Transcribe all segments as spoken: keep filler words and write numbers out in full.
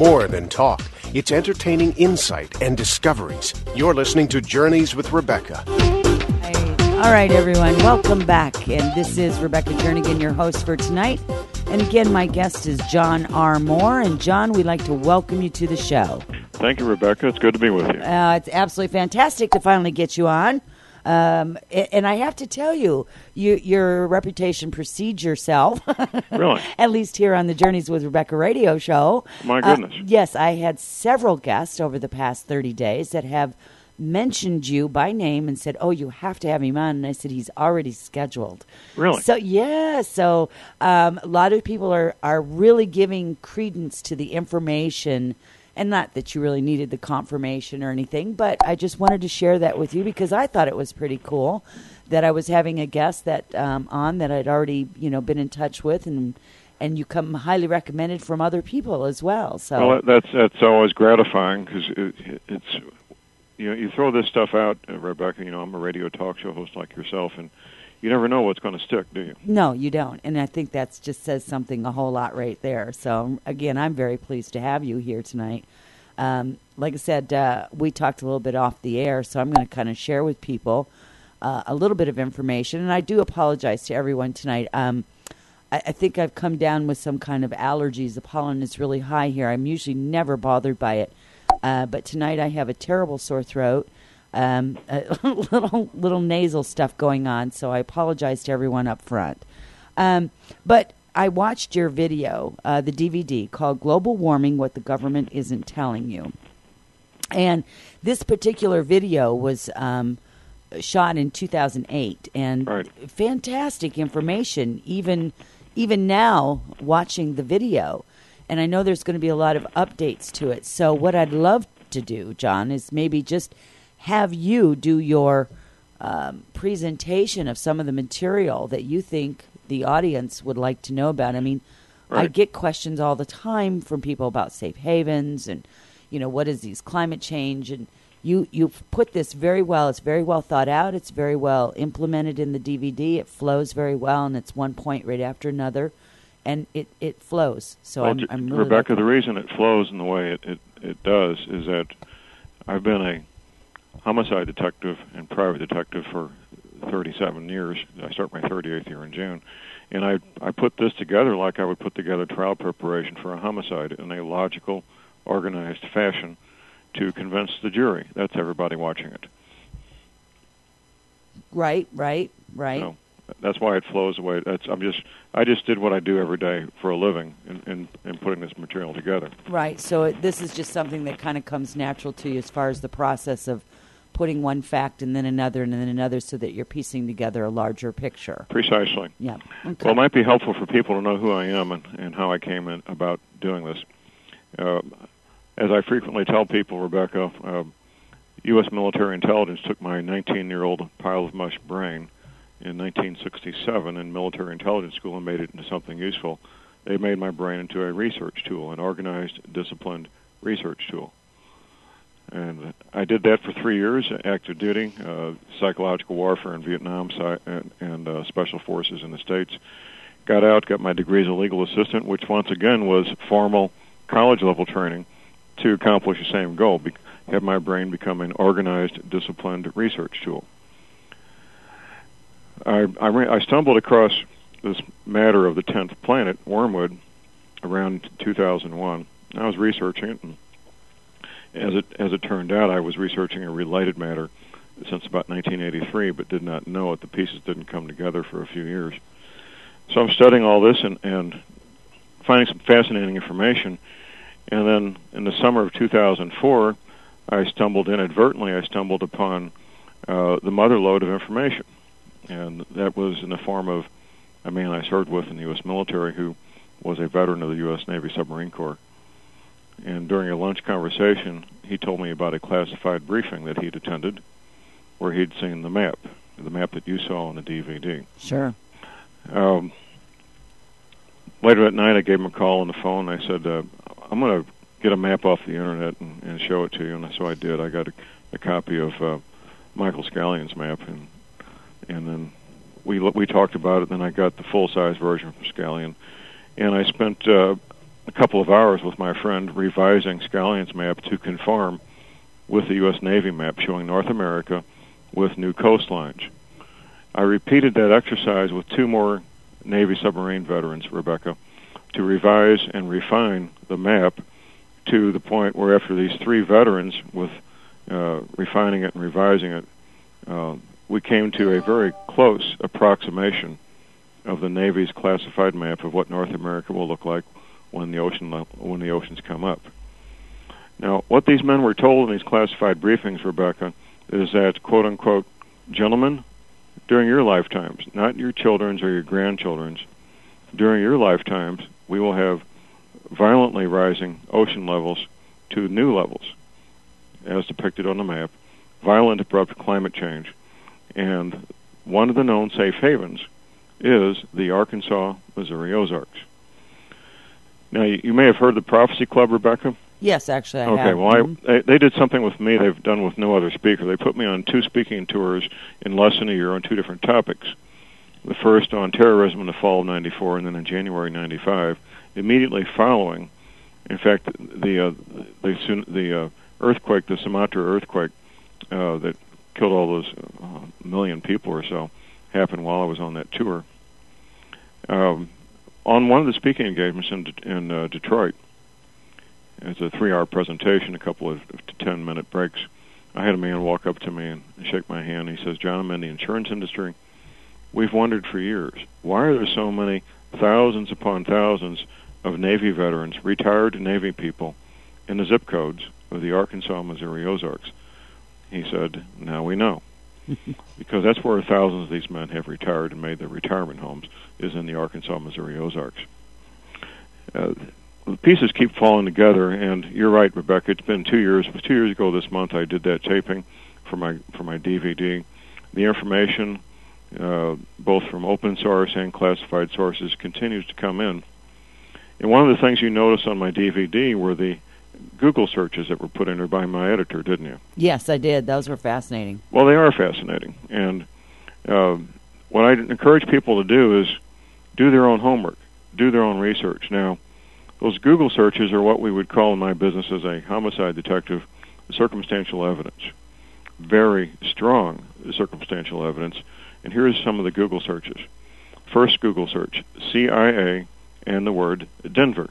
more than talk. It's entertaining insight and discoveries. You're listening to Journeys with Rebecca. All right, everyone, welcome back. And this is Rebecca Jernigan, your host for tonight. And again, my guest is John R. Moore. And John, we'd like to welcome you to the show. Thank you, Rebecca. It's good to be with you. Uh, it's absolutely fantastic to finally get you on. Um, and I have to tell you, you your reputation precedes yourself. Really? At least here on the Journeys with Rebecca radio show. My goodness. Uh, yes, I had several guests over the past thirty days that have mentioned you by name and said, oh, you have to have him on. And I said, he's already scheduled. Really? So, yeah. So um, a lot of people are, are really giving credence to the information. And not that you really needed the confirmation or anything, but I just wanted to share that with you because I thought it was pretty cool that I was having a guest that um, on that I'd already, you know, been in touch with, and and you come highly recommended from other people as well. So well, that's that's always gratifying because it, it's you know you throw this stuff out, uh, Rebecca. You know, I'm a radio talk show host like yourself, and you never know what's going to stick, do you? No, you don't. And I think that just says something a whole lot right there. So, again, I'm very pleased to have you here tonight. Um, like I said, uh, we talked a little bit off the air, so I'm going to kind of share with people uh, a little bit of information. And I do apologize to everyone tonight. Um, I, I think I've come down with some kind of allergies. The pollen is really high here. I'm usually never bothered by it. Uh, but tonight I have a terrible sore throat. Um, a little little nasal stuff going on, so I apologize to everyone up front. Um, but I watched your video, uh, the D V D, called Global Warming, What the Government Isn't Telling You. And this particular video was um, shot in two thousand eight, and right. Fantastic information, even, even now, watching the video. And I know there's going to be a lot of updates to it. So what I'd love to do, John, is maybe just have you do your um, presentation of some of the material that you think the audience would like to know about. I mean, right. I get questions all the time from people about safe havens and, you know, what is these climate change? And you, you've put this very well. It's very well thought out. It's very well implemented in the D V D. It flows very well, and it's one point right after another. And it, it flows. So well, I'm, I'm really Rebecca, looking. The reason it flows in the way it, it, it does is that I've been a homicide detective and private detective for thirty-seven years. I start my thirty-eighth year in June. And I I put this together like I would put together trial preparation for a homicide in a logical, organized fashion to convince the jury. That's everybody watching it. Right, right, right. So that's why it flows away. That's I'm just I just did what I do every day for a living in, in, in putting this material together. Right. So it, this is just something that kind of comes natural to you as far as the process of putting one fact and then another and then another so that you're piecing together a larger picture. Precisely. Yeah. Okay. Well, it might be helpful for people to know who I am and, and how I came in about doing this. Uh, as I frequently tell people, Rebecca, uh, U S military intelligence took my nineteen-year-old pile of mush brain in nineteen sixty-seven in military intelligence school and made it into something useful. They made my brain into a research tool, an organized, disciplined research tool. And I did that for three years, active duty, uh, psychological warfare in Vietnam, and, and uh, special forces in the States. Got out, got my degree as a legal assistant, which once again was formal college-level training to accomplish the same goal, be- have my brain become an organized, disciplined research tool. I, I, re- I stumbled across this matter of the tenth planet, Wormwood, around two thousand one. I was researching it, and as it as it turned out, I was researching a related matter since about nineteen eighty-three, but did not know it. The pieces didn't come together for a few years. So I'm studying all this and, and finding some fascinating information. And then in the summer of two thousand four, I stumbled inadvertently, I stumbled upon uh, the mother lode of information. And that was in the form of a man I served with in the U S military who was a veteran of the U S Navy Submarine Corps. And during a lunch conversation, he told me about a classified briefing that he'd attended where he'd seen the map, the map that you saw on the D V D. Sure. Um, later that night, I gave him a call on the phone. I said, uh, I'm going to get a map off the Internet and, and show it to you. And so I did. I got a, a copy of uh, Michael Scallion's map, and and then we we talked about it. Then I got the full-size version from Scallion. And I spent uh, a couple of hours with my friend revising Scalion's map to conform with the U S Navy map showing North America with new coastlines. I repeated that exercise with two more Navy submarine veterans, Rebecca, to revise and refine the map to the point where after these three veterans, with uh, refining it and revising it, uh, we came to a very close approximation of the Navy's classified map of what North America will look like when the ocean when the oceans come up. Now, what these men were told in these classified briefings, Rebecca, is that, quote unquote, gentlemen, during your lifetimes, not your children's or your grandchildren's, during your lifetimes, we will have violently rising ocean levels to new levels, as depicted on the map, violent abrupt climate change. And one of the known safe havens is the Arkansas, Missouri Ozarks. Now, you, you may have heard the Prophecy Club, Rebecca. Yes, actually, I okay, have. Okay, well, I, they, they did something with me they've done with no other speaker. They put me on two speaking tours in less than a year on two different topics. The first on terrorism in the fall of ninety-four, and then in January ninety-five. Immediately following, in fact, the uh, the, the uh, earthquake, the Sumatra earthquake uh, that killed all those uh, million people or so, happened while I was on that tour. Um, on one of the speaking engagements in, De- in uh, Detroit, it's a three-hour presentation, a couple of ten-minute breaks. I had a man walk up to me and shake my hand. He says, "John, I'm in the insurance industry. We've wondered for years, why are there so many thousands upon thousands of Navy veterans, retired Navy people, in the zip codes of the Arkansas, Missouri Ozarks?" He said, "Now we know." Because that's where thousands of these men have retired and made their retirement homes, is in the Arkansas, Missouri Ozarks. Uh, the pieces keep falling together, and you're right, Rebecca. It's been two years. Two years ago this month, I did that taping for my for my D V D. The information, uh, both from open source and classified sources, continues to come in. And one of the things you noticed on my D V D were the Google searches that were put in there by my editor, didn't you? Yes, I did. Those were fascinating. Well, they are fascinating. And uh, what I encourage people to do is do their own homework, do their own research. Now, those Google searches are what we would call in my business as a homicide detective circumstantial evidence. Very strong circumstantial evidence. And here's some of the Google searches. First Google search, C I A and the word Denver.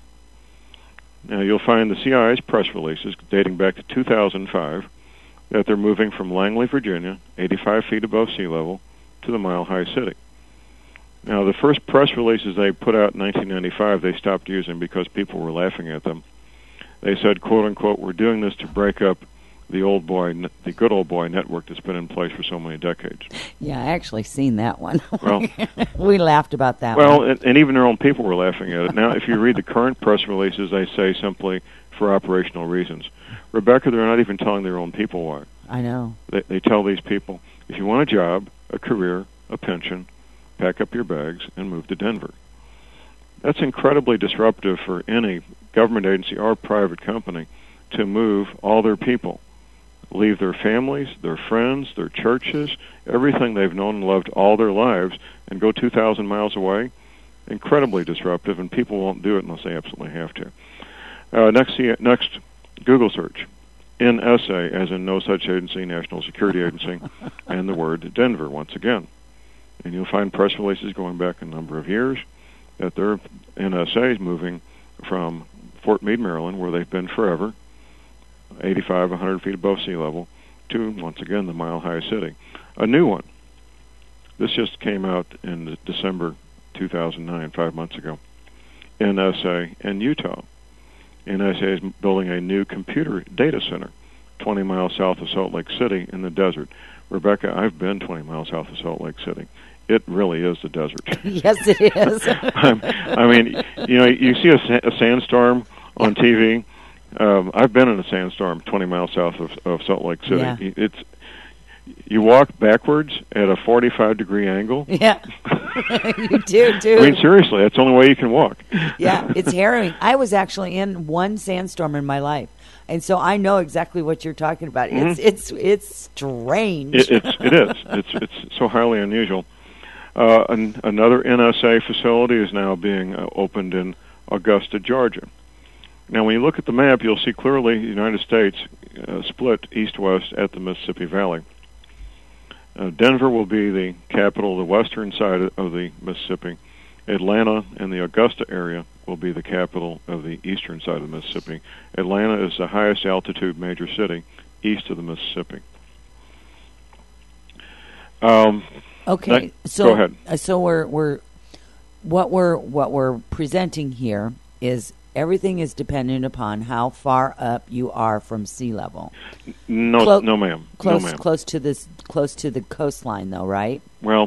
Now, you'll find the C I A's press releases dating back to two thousand five that they're moving from Langley, Virginia, eighty-five feet above sea level, to the Mile High City. Now, the first press releases they put out in nineteen ninety-five, they stopped using because people were laughing at them. They said, quote unquote, "We're doing this to break up the old boy, the good old boy network that's been in place for so many decades." Yeah, I actually seen that one. Well, we laughed about that well, one. and, and even their own people were laughing at it. Now, if you read the current press releases, they say simply for operational reasons. Rebecca, they're not even telling their own people why. I know. They, they tell these people, if you want a job, a career, a pension, pack up your bags and move to Denver. That's incredibly disruptive for any government agency or private company to move all their people, leave their families, their friends, their churches, everything they've known and loved all their lives, and go two thousand miles away. Incredibly disruptive, and people won't do it unless they absolutely have to. Uh, next, next Google search, N S A, as in No Such Agency, National Security Agency, and the word Denver once again. And you'll find press releases going back a number of years that their N S A is moving from Fort Meade, Maryland, where they've been forever, eighty-five, one hundred feet above sea level, to, once again, the Mile High City. A new one. This just came out in December two thousand nine, five months ago. N S A in Utah. N S A is building a new computer data center twenty miles south of Salt Lake City in the desert. Rebecca, I've been twenty miles south of Salt Lake City. It really is the desert. Yes, it is. I mean, you know, you see a, sa- a sandstorm on T V. Um, I've been in a sandstorm twenty miles south of, of Salt Lake City. Yeah. It's you walk backwards at a forty-five degree angle. Yeah, you do, too. I mean, seriously, that's the only way you can walk. Yeah, it's harrowing. I was actually in one sandstorm in my life, and so I know exactly what you're talking about. Mm-hmm. It's it's it's strange. It, it's it is. It's it's so highly unusual. Uh, an, another N S A facility is now being uh, opened in Augusta, Georgia. Now, when you look at the map, you'll see clearly the United States uh, split east-west at the Mississippi Valley. Uh, Denver will be the capital of the western side of the Mississippi. Atlanta and the Augusta area will be the capital of the eastern side of the Mississippi. Atlanta is the highest altitude major city east of the Mississippi. Um, okay, that, so go ahead. Uh, so we're we're what we're what we're presenting here is everything is dependent upon how far up you are from sea level. No, Clo- no, ma'am. Close, no, ma'am. close to this, close to the coastline, though, right? Well,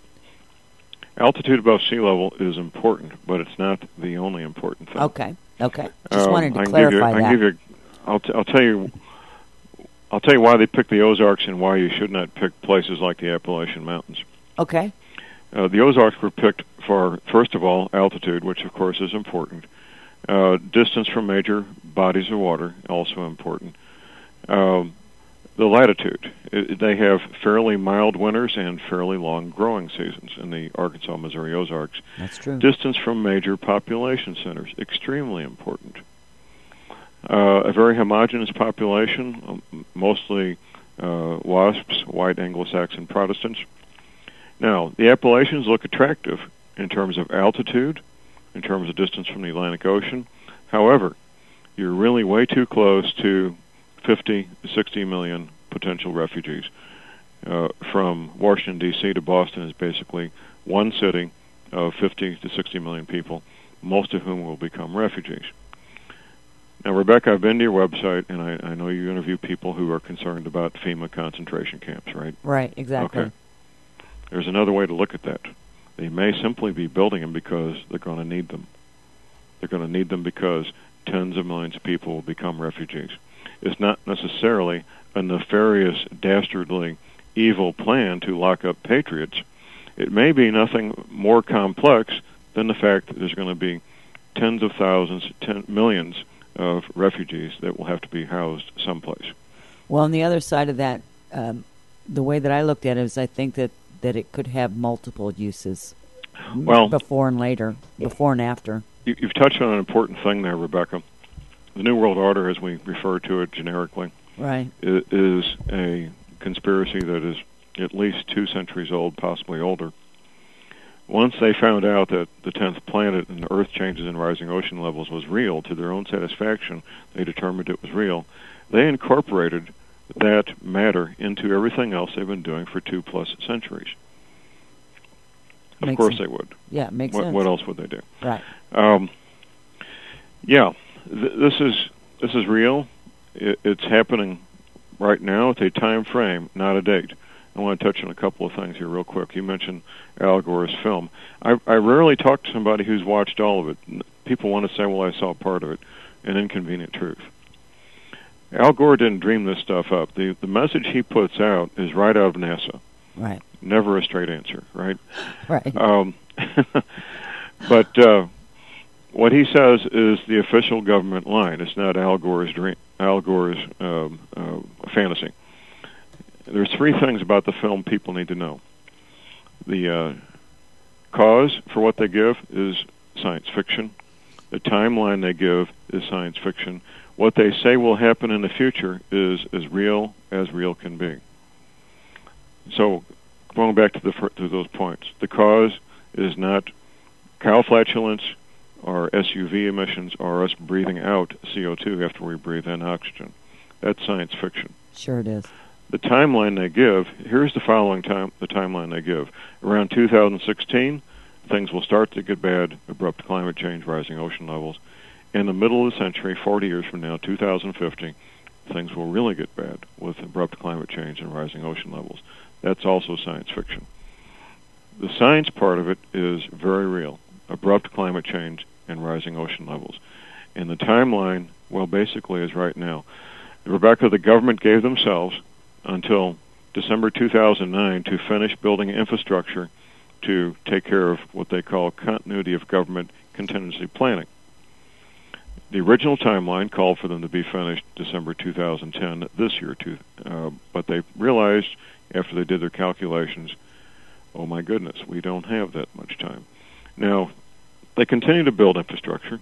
altitude above sea level is important, but it's not the only important thing. Okay, okay. Just um, wanted to I can clarify give you, I that. can give you, I'll, t- I'll tell you. I'll tell you why they picked the Ozarks and why you should not pick places like the Appalachian Mountains. Okay. Uh, the Ozarks were picked for, first of all, altitude, which of course is important. Uh, distance from major bodies of water, also important. Um, the latitude. It, they have fairly mild winters and fairly long growing seasons in the Arkansas, Missouri Ozarks. That's true. Distance from major population centers, extremely important. Uh, a very homogeneous population, um, mostly uh, WASPs, white Anglo-Saxon Protestants. Now, the Appalachians look attractive in terms of altitude, in terms of distance from the Atlantic Ocean. However, you're really way too close to fifty, sixty million potential refugees. Uh, from Washington, D C to Boston is basically one city of fifty to sixty million people, most of whom will become refugees. Now, Rebecca, I've been to your website, and I, I know you interview people who are concerned about FEMA concentration camps, right? Right, exactly. Okay. There's another way to look at that. They may simply be building them because they're going to need them. They're going to need them because tens of millions of people will become refugees. It's not necessarily a nefarious, dastardly, evil plan to lock up patriots. It may be nothing more complex than the fact that there's going to be tens of thousands, ten millions of refugees that will have to be housed someplace. Well, on the other side of that, um, the way that I looked at it is I think that, that it could have multiple uses well, before and later, before and after. You, you've touched on an important thing there, Rebecca. The New World Order, as we refer to it generically, right, is a conspiracy that is at least two centuries old, possibly older. Once they found out that the tenth planet and the Earth changes in rising ocean levels was real, to their own satisfaction, they determined it was real. They incorporated that matter into everything else they've been doing for two-plus centuries. Of makes course sense. they would. Yeah, makes what, sense. What else would they do? Right. Um, yeah, th- this is this is real. It, it's happening right now with a time frame, not a date. I want to touch on a couple of things here real quick. You mentioned Al Gore's film. I, I rarely talk to somebody who's watched all of it. People want to say, well, I saw part of it. An inconvenient truth. Al Gore didn't dream this stuff up. The, the message he puts out is right out of NASA. Right. Never a straight answer, right? Right. Um, but uh, what he says is the official government line. It's not Al Gore's dream, Al Gore's um, uh, fantasy. There's three things about the film people need to know. The uh, cause for what they give is science fiction. The timeline they give is science fiction. What they say will happen in the future is as real as real can be. So, going back to the to those points, the cause is not cow flatulence or S U V emissions or us breathing out C O two after we breathe in oxygen. That's science fiction. Sure it is. The timeline they give, here's the following time, the timeline they give. Around two thousand sixteen, things will start to get bad, abrupt climate change, rising ocean levels. In the middle of the century, forty years from now, two thousand fifty, things will really get bad with abrupt climate change and rising ocean levels. That's also science fiction. The science part of it is very real, abrupt climate change and rising ocean levels. And the timeline, well, basically is right now. Rebecca, the government gave themselves until December two thousand nine to finish building infrastructure to take care of what they call continuity of government contingency planning. The original timeline called for them to be finished December two thousand ten, this year, too, uh, but they realized after they did their calculations, oh my goodness, we don't have that much time. Now, they continue to build infrastructure.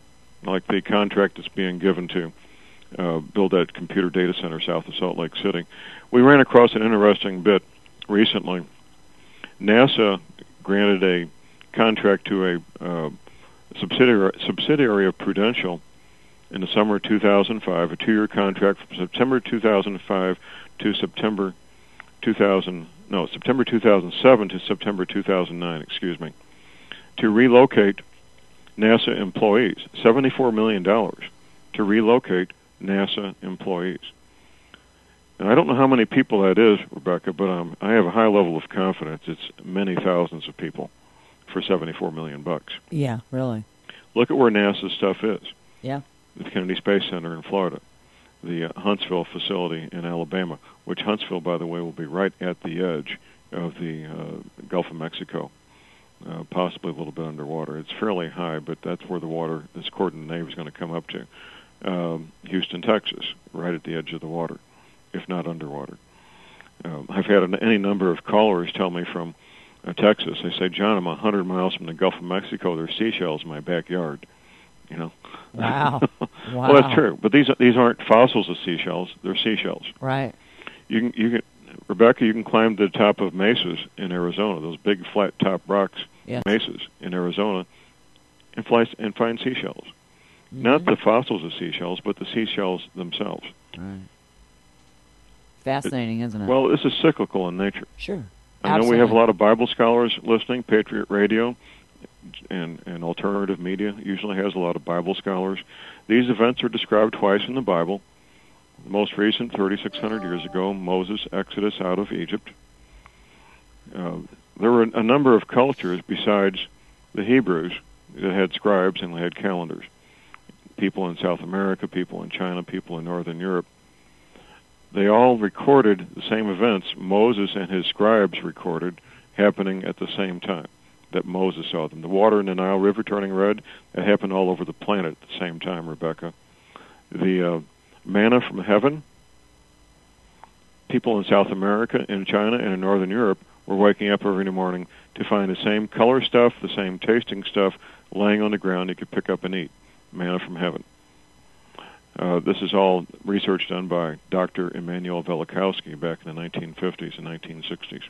like the contract that's being given to uh, build that computer data center south of Salt Lake City. We ran across an interesting bit recently. NASA granted a contract to a uh, subsidiary, subsidiary of Prudential in the summer of two thousand five, a two-year contract from September two thousand five to September two thousand, no, September two thousand seven to September two thousand nine, excuse me, to relocate NASA employees, seventy-four million dollars to relocate NASA employees. And I don't know how many people that is, Rebecca, but um, I have a high level of confidence it's many thousands of people for seventy-four million bucks. Yeah, really. Look at where NASA's stuff is. Yeah. The Kennedy Space Center in Florida, the uh, Huntsville facility in Alabama, which Huntsville, by the way, will be right at the edge of the uh, Gulf of Mexico, uh, possibly a little bit underwater. It's fairly high, but that's where the water, this according to the Navy, is going to come up to. Um, Houston, Texas, right at the edge of the water, if not underwater. Um, I've had an, any number of callers tell me from uh, Texas. They say, John, I'm one hundred miles from the Gulf of Mexico. There's seashells in my backyard. You know. Wow. Wow. Well, that's true. But these these aren't fossils of seashells. They're seashells. Right. You can you can Rebecca, you can climb to the top of mesas in Arizona, those big flat top rocks, yes. mesas in Arizona, and fly and find seashells. Mm-hmm. Not the fossils of seashells, but the seashells themselves. Right. Fascinating, it, isn't it? Well, this is cyclical in nature. Sure. I know Absolutely. we have a lot of Bible scholars listening. Patriot Radio and, and alternative media usually has a lot of Bible scholars. These events are described twice in the Bible. The most recent, thirty-six hundred years ago, Moses' exodus out of Egypt. Uh, there were a number of cultures besides the Hebrews that had scribes and they had calendars. People in South America, people in China, people in Northern Europe. They all recorded the same events Moses and his scribes recorded happening at the same time that Moses saw them. The water in the Nile River turning red, that happened all over the planet at the same time, Rebecca. The uh, manna from heaven, people in South America, in China, and in Northern Europe were waking up every morning to find the same color stuff, the same tasting stuff laying on the ground you could pick up and eat. Manna from heaven. Uh, this is all research done by Doctor Immanuel Velikovsky back in the nineteen fifties and nineteen sixties.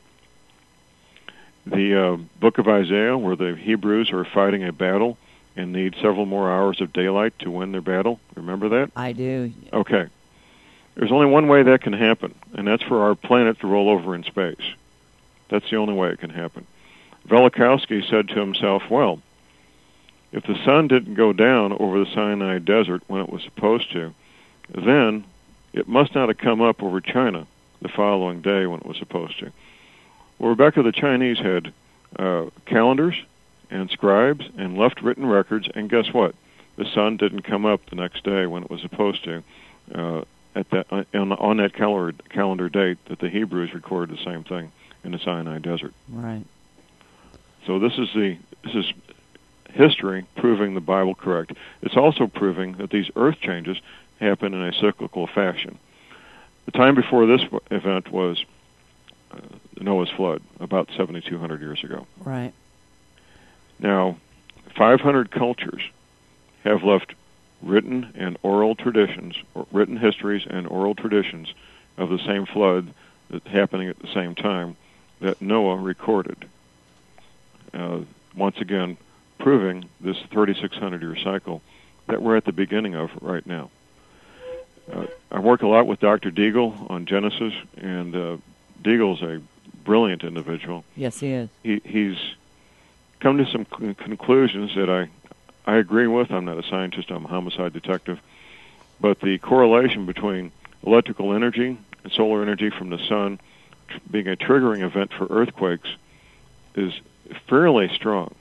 The uh, book of Isaiah, where the Hebrews are fighting a battle and need several more hours of daylight to win their battle. Remember that? I do. Okay. There's only one way that can happen, and that's for our planet to roll over in space. That's the only way it can happen. Velikovsky said to himself, well, if the sun didn't go down over the Sinai Desert when it was supposed to, then it must not have come up over China the following day when it was supposed to. Well, Rebecca, the Chinese had uh, calendars and scribes and left written records, and guess what? The sun didn't come up the next day when it was supposed to uh, at that uh, on, on that calendar, calendar date that the Hebrews recorded the same thing in the Sinai Desert. Right. So this is the this is history proving the Bible correct. It's also proving that these earth changes happen in a cyclical fashion. The time before this event was uh, Noah's flood, about seventy-two hundred years ago. Right. Now, five hundred cultures have left written and oral traditions, or written histories and oral traditions of the same flood that's happening at the same time that Noah recorded. Uh, once again, proving this thirty-six hundred year cycle that we're at the beginning of right now. Uh, I work a lot with Doctor Deagle on Genesis, and uh, Deagle's a brilliant individual. Yes, he is. He, he's come to some con- conclusions that I, I agree with. I'm not a scientist, I'm a homicide detective. But the correlation between electrical energy and solar energy from the sun tr- being a triggering event for earthquakes is fairly strong.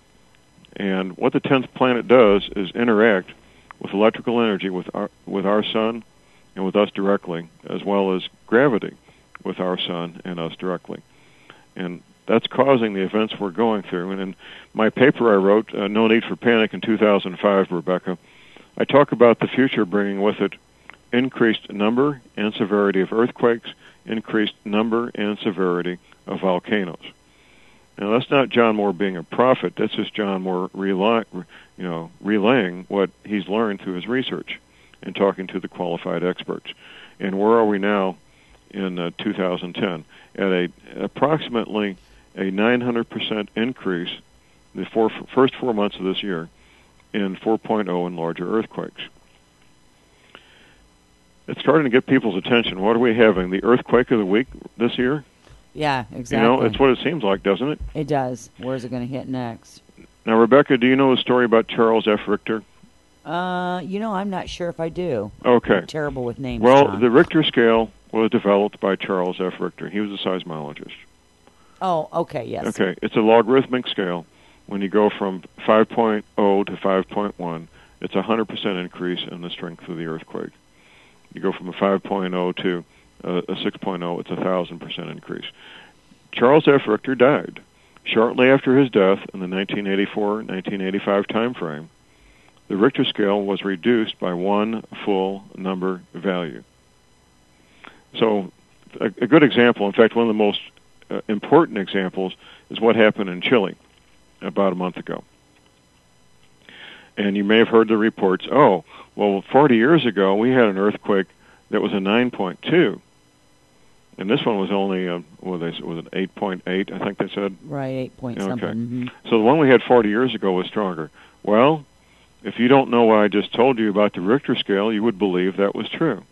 And what the tenth planet does is interact with electrical energy with our, with our sun and with us directly, as well as gravity with our sun and us directly. And that's causing the events we're going through. And in my paper I wrote, uh, No Need for Panic, in two thousand five, Rebecca, I talk about the future bringing with it increased number and severity of earthquakes, increased number and severity of volcanoes. Now, that's not John Moore being a prophet. That's just John Moore rely, you know, relaying what he's learned through his research and talking to the qualified experts. And where are we now in uh, two thousand ten? At a approximately a nine hundred percent increase the four, first four months of this year in four point oh and larger earthquakes. It's starting to get people's attention. What are we having? The earthquake of the week this year? Yeah, exactly. You know, it's what it seems like, doesn't it? It does. Where's it going to hit next? Now, Rebecca, do you know the story about Charles F. Richter? Uh, you know, I'm not sure if I do. Okay. I'm terrible with names. Well, John. the Richter scale was developed by Charles F. Richter. He was a seismologist. Oh, okay, yes. Okay, it's a logarithmic scale. When you go from five point oh to five point one, it's a one hundred percent increase in the strength of the earthquake. You go from a five point oh to a, a six point oh, it's a one thousand percent increase. Charles F. Richter died. Shortly after his death, in the nineteen eighty-four nineteen eighty-five time frame, the Richter scale was reduced by one full number value. So a, a good example, in fact, one of the most uh, important examples, is what happened in Chile about a month ago. And you may have heard the reports, oh, well, forty years ago we had an earthquake that was a nine point two. And this one was only, a, what they said, was it eight point eight, I think they said? Right, eight point okay. something. Mm-hmm. So the one we had forty years ago was stronger. Well, if you don't know what I just told you about the Richter scale, you would believe that was true.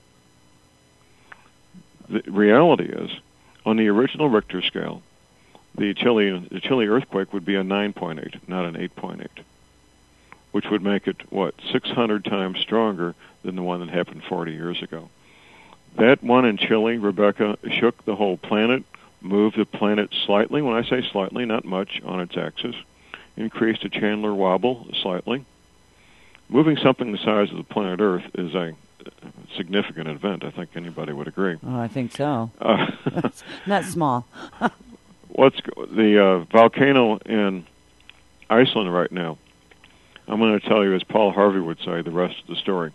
The reality is, on the original Richter scale, the Chile, the Chile earthquake would be a nine point eight, not an eight point eight, which would make it, what, six hundred times stronger than the one that happened forty years ago. That one in Chile, Rebecca, shook the whole planet, moved the planet slightly, when I say slightly, not much, on its axis, increased the Chandler wobble slightly. Moving something the size of the planet Earth is a significant event. I think anybody would agree. Oh, I think so. Uh, not small. What's the uh, volcano in Iceland right now? I'm going to tell you, as Paul Harvey would say, the rest of the story.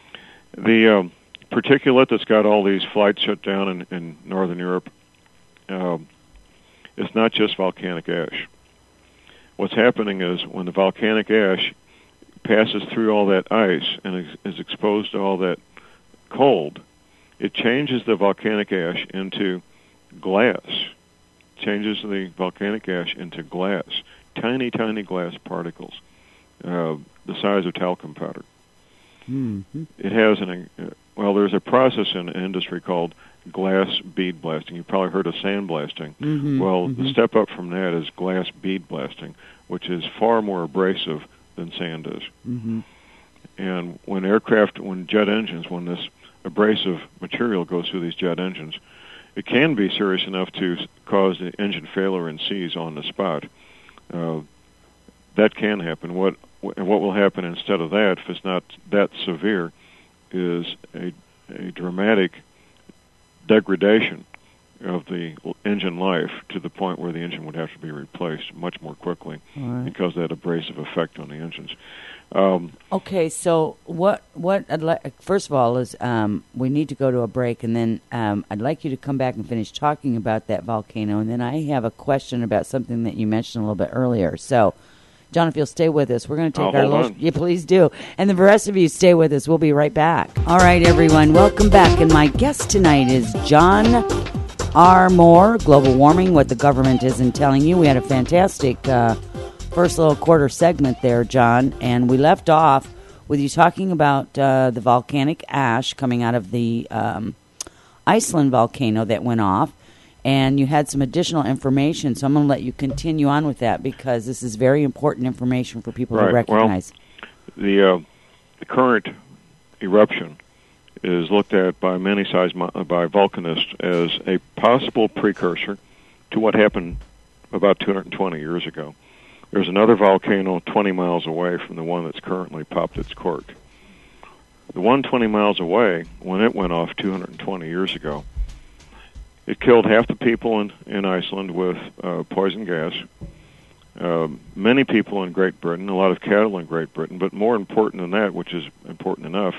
The um, particulate that's got all these flights shut down in, in Northern Europe, uh, it's not just volcanic ash. What's happening is when the volcanic ash passes through all that ice and is, is exposed to all that cold, it changes the volcanic ash into glass. Changes the volcanic ash into glass, tiny, tiny glass particles, uh, the size of talcum powder. Mm-hmm. It has an, uh, well, there's a process in industry called glass bead blasting. You've probably heard of sandblasting. Mm-hmm. Well, mm-hmm. the step up from that is glass bead blasting, which is far more abrasive than sand is. Mm-hmm. And when aircraft, when jet engines, when this abrasive material goes through these jet engines, it can be serious enough to cause the engine failure and seize on the spot. Uh, that can happen. What what will happen instead of that, if it's not that severe, is a, a dramatic degradation of the engine life to the point where the engine would have to be replaced much more quickly right. because of that abrasive effect on the engines. Um, okay, so what what I'd like first of all is um, we need to go to a break, and then um, I'd like you to come back and finish talking about that volcano, and then I have a question about something that you mentioned a little bit earlier. So, John, if you'll stay with us, we're going to take I'll our hold little. on. Yeah, please do, and the rest of you stay with us. We'll be right back. All right, everyone, welcome back, and my guest tonight is John R. Moore. Global warming, what the government isn't telling you. We had a fantastic. Uh, First little quarter segment there, John, and we left off with you talking about uh, the volcanic ash coming out of the um, Iceland volcano that went off, and you had some additional information, so I'm going to let you continue on with that because this is very important information for people right. to recognize. Well, the, uh, the current eruption is looked at by many seismo- by volcanists as a possible precursor to what happened about two hundred twenty years ago. There's another volcano twenty miles away from the one that's currently popped its cork. The one twenty miles away, when it went off two hundred twenty years ago, it killed half the people in, in Iceland with uh, poison gas, uh, many people in Great Britain, a lot of cattle in Great Britain, but more important than that, which is important enough,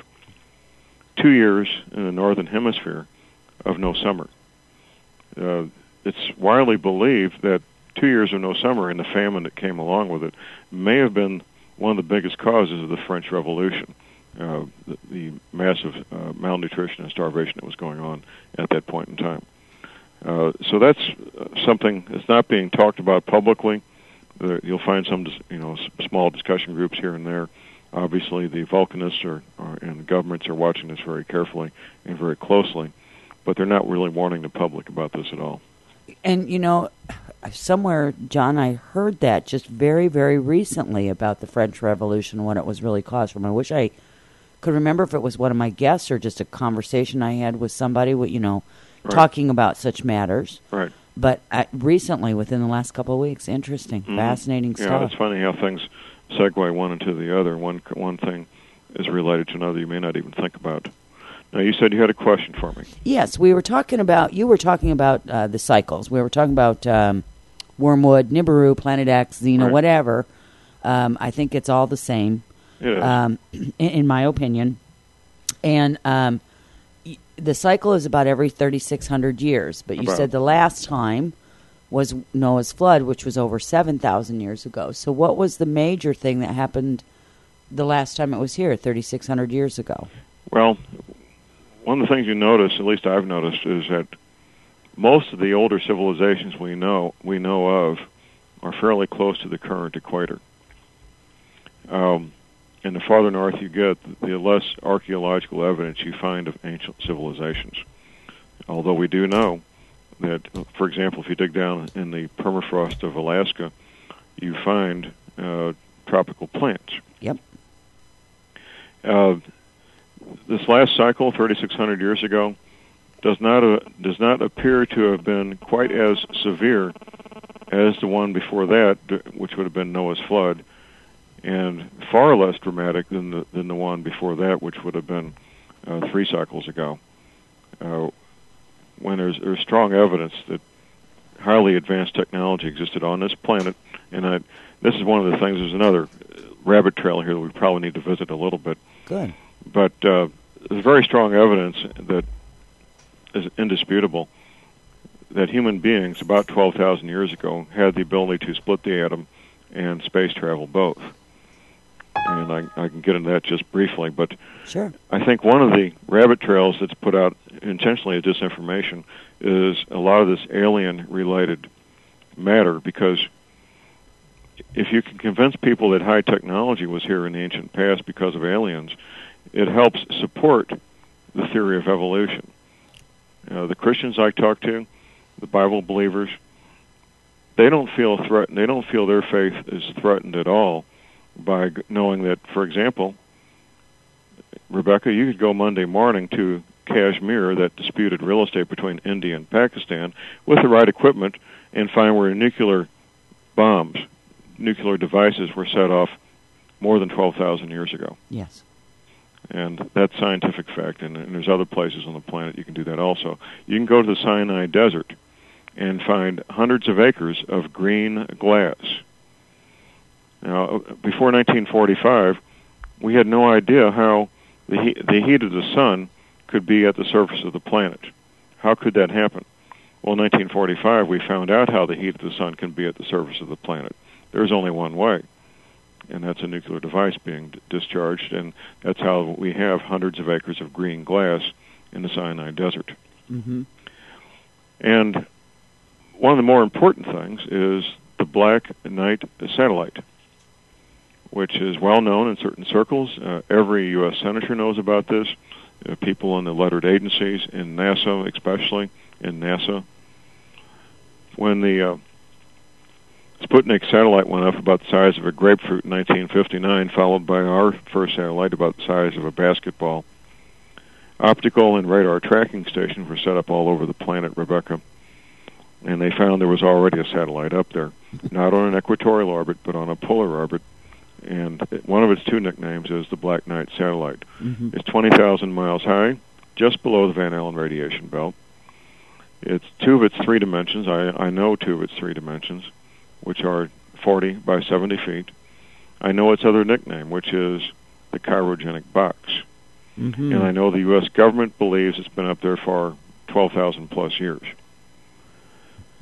two years in the northern hemisphere of no summer. Uh, it's widely believed that two years of no summer and the famine that came along with it may have been one of the biggest causes of the French Revolution, uh, the, the massive uh, malnutrition and starvation that was going on at that point in time. Uh, so that's something that's not being talked about publicly. There, you'll find some, you know, s- small discussion groups here and there. Obviously, the volcanists are, are, and the governments are watching this very carefully and very closely, but they're not really warning the public about this at all. And, you know, somewhere, John, I heard that just very, very recently about the French Revolution, what it was really caused from. I wish I could remember if it was one of my guests or just a conversation I had with somebody, you know, right. talking about such matters. Right. But uh, recently, within the last couple of weeks, interesting, mm-hmm. fascinating yeah, stuff. Yeah, it's funny how things segue one into the other. One one thing is related to another you may not even think about. Now, you said you had a question for me. Yes, we were talking about, you were talking about uh, the cycles. We were talking about um, Wormwood, Nibiru, Planet X, Xena, right. whatever. Um, I think it's all the same, it is. Um, in, in my opinion. And um, y- the cycle is about every thirty-six hundred years. But you about. said the last time was Noah's flood, which was over seven thousand years ago. So what was the major thing that happened the last time it was here, thirty-six hundred years ago? Well, one of the things you notice, at least I've noticed, is that most of the older civilizations we know we know of are fairly close to the current equator. Um, and the farther north you get, the less archaeological evidence you find of ancient civilizations. Although we do know that, for example, if you dig down in the permafrost of Alaska, you find uh, tropical plants. Yep. Uh, This last cycle, thirty-six hundred years ago, does not uh, does not appear to have been quite as severe as the one before that, which would have been Noah's flood, and far less dramatic than the than the one before that, which would have been uh, three cycles ago. Uh, when there's there's strong evidence that highly advanced technology existed on this planet, and I, this is one of the things. There's another rabbit trail here that we probably need to visit a little bit. Good. But uh, there's very strong evidence that is indisputable that human beings about twelve thousand years ago had the ability to split the atom and space travel both. And I, I can get into that just briefly, but sure. I think one of the rabbit trails that's put out intentionally as disinformation is a lot of this alien-related matter, because if you can convince people that high technology was here in the ancient past because of aliens, it helps support the theory of evolution. Uh, the Christians I talk to, the Bible believers, they don't feel threatened. They don't feel their faith is threatened at all by knowing that, for example, Rebecca, you could go Monday morning to Kashmir, that disputed real estate between India and Pakistan, with the right equipment and find where nuclear bombs, nuclear devices were set off more than twelve thousand years ago. Yes. And that's scientific fact, and, and there's other places on the planet you can do that also. You can go to the Sinai Desert and find hundreds of acres of green glass. Now, before nineteen forty-five, we had no idea how the heat, the heat of the sun could be at the surface of the planet. How could that happen? Well, in nineteen forty-five, we found out how the heat of the sun can be at the surface of the planet. There's only one way, and that's a nuclear device being d- discharged, and that's how we have hundreds of acres of green glass in the Sinai Desert. Mm-hmm. And one of the more important things is the Black Knight satellite, which is well known in certain circles. Uh, every U S senator knows about this. Uh, people in the lettered agencies, in NASA especially, in NASA. When the uh, Sputnik satellite went up about the size of a grapefruit in nineteen fifty-nine, followed by our first satellite about the size of a basketball, optical and radar tracking stations were set up all over the planet, Rebecca, and they found there was already a satellite up there, not on an equatorial orbit, but on a polar orbit. And one of its two nicknames is the Black Knight satellite. Mm-hmm. It's twenty thousand miles high, just below the Van Allen radiation belt. It's two of its three dimensions. I, I know two of its three dimensions, which are forty by seventy feet. I know its other nickname, which is the cryogenic box. Mm-hmm. And I know the U S government believes it's been up there for twelve thousand plus years. Mm.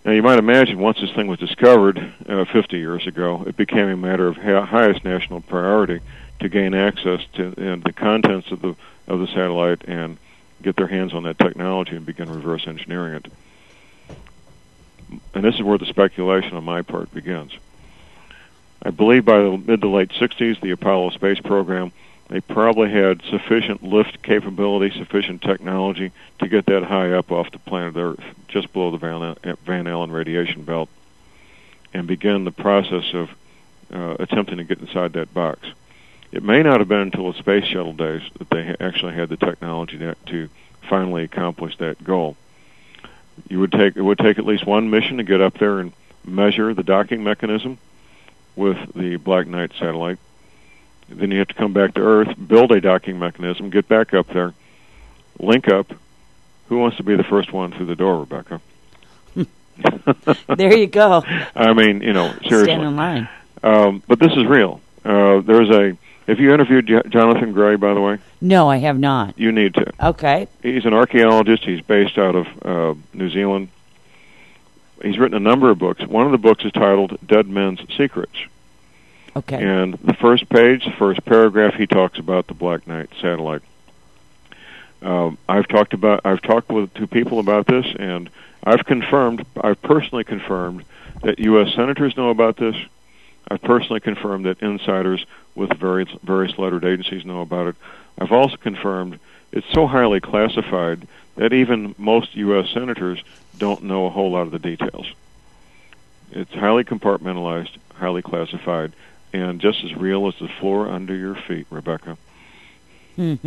Now, you might imagine once this thing was discovered uh, fifty years ago, it became a matter of ha- highest national priority to gain access to uh, the contents of the of the satellite and get their hands on that technology and begin reverse engineering it. And this is where the speculation on my part begins. I believe by the mid to late sixties, the Apollo space program, they probably had sufficient lift capability, sufficient technology to get that high up off the planet Earth, just below the Van, Van Allen radiation belt, and begin the process of uh, attempting to get inside that box. It may not have been until the space shuttle days that they ha- actually had the technology to, to finally accomplish that goal. You would take it would take at least one mission to get up there and measure the docking mechanism with the Black Knight satellite. Then you have to come back to Earth, build a docking mechanism, get back up there, link up. Who wants to be the first one through the door, Rebecca? There you go. I mean, you know, seriously. Stand in line. Um, but this is real. Uh, there's a. Have you interviewed J- Jonathan Gray, by the way? No, I have not. You need to. Okay. He's an archaeologist. He's based out of uh, New Zealand. He's written a number of books. One of the books is titled Dead Men's Secrets. Okay. And the first page, the first paragraph, he talks about the Black Knight satellite. Um, I've talked about, I've talked with two people about this, and I've confirmed, I've personally confirmed that U S senators know about this. I've personally confirmed that insiders with various various lettered agencies know about it. I've also confirmed it's so highly classified that even most U S senators don't know a whole lot of the details. It's highly compartmentalized, highly classified, and just as real as the floor under your feet, Rebecca. There's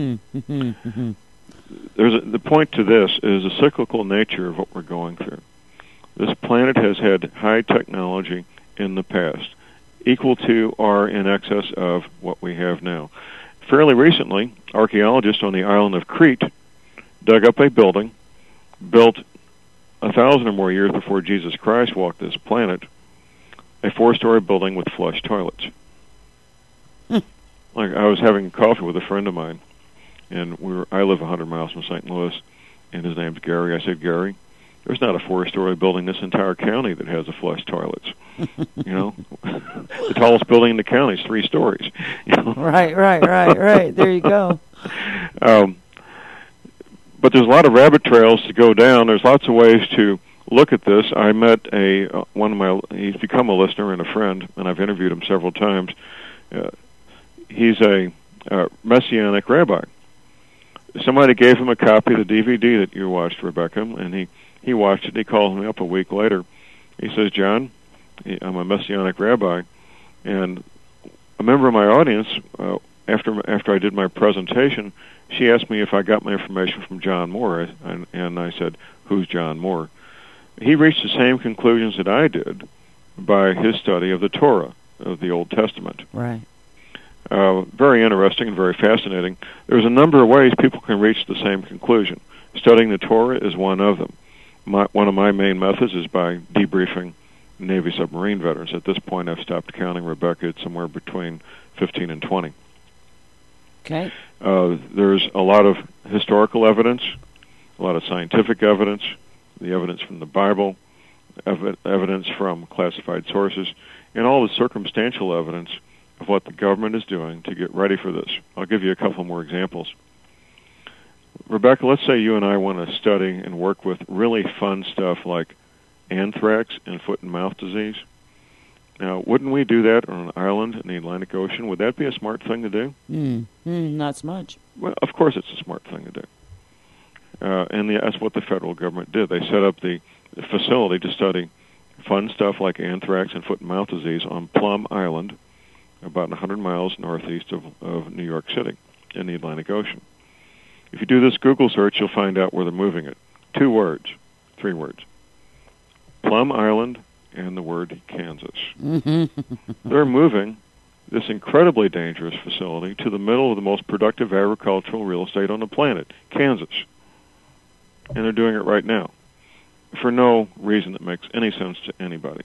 a, the point to this is the cyclical nature of what we're going through. This planet has had high technology in the past, equal to or in excess of what we have now. Fairly recently, archaeologists on the island of Crete dug up a building built a thousand or more years before Jesus Christ walked this planet, a four-story building with flush toilets. Hmm. Like, I was having coffee with a friend of mine, and we were, I live one hundred miles from Saint Louis, and his name's Gary. I said, Gary, there's not a four-story building in this entire county that has a flush toilets. You know, the tallest building in the county is three stories. You know? Right, right, right, right. There you go. Um, but there's a lot of rabbit trails to go down. There's lots of ways to look at this. I met a uh, one of my. He's become a listener and a friend, and I've interviewed him several times. Uh, he's a uh, Messianic rabbi. Somebody gave him a copy of the D V D that you watched, Rebecca, and he, he watched it. He called me up a week later. He says, John, I'm a Messianic rabbi, and a member of my audience, uh, after after I did my presentation, she asked me if I got my information from John Moore, and, and I said, who's John Moore? He reached the same conclusions that I did by his study of the Torah, of the Old Testament. Right. Uh, very interesting and very fascinating. There's a number of ways people can reach the same conclusion. Studying the Torah is one of them. My, one of my main methods is by debriefing Navy submarine veterans. At this point, I've stopped counting, Rebecca. It's somewhere between fifteen and twenty. Okay. Uh, there's a lot of historical evidence, a lot of scientific evidence, the evidence from the Bible, ev- evidence from classified sources, and all the circumstantial evidence of what the government is doing to get ready for this. I'll give you a couple more examples. Rebecca, let's say you and I want to study and work with really fun stuff like anthrax and foot and mouth disease. Now, wouldn't we do that on an island in the Atlantic Ocean? Would that be a smart thing to do? Mm, mm, not so much. Well, of course it's a smart thing to do. Uh, and the, that's what the federal government did. They set up the, the facility to study fun stuff like anthrax and foot and mouth disease on Plum Island, about one hundred miles northeast of, of New York City in the Atlantic Ocean. If you do this Google search, you'll find out where they're moving it. Two words, three words. Plum Island and the word Kansas. They're moving this incredibly dangerous facility to the middle of the most productive agricultural real estate on the planet, Kansas. And they're doing it right now for no reason that makes any sense to anybody.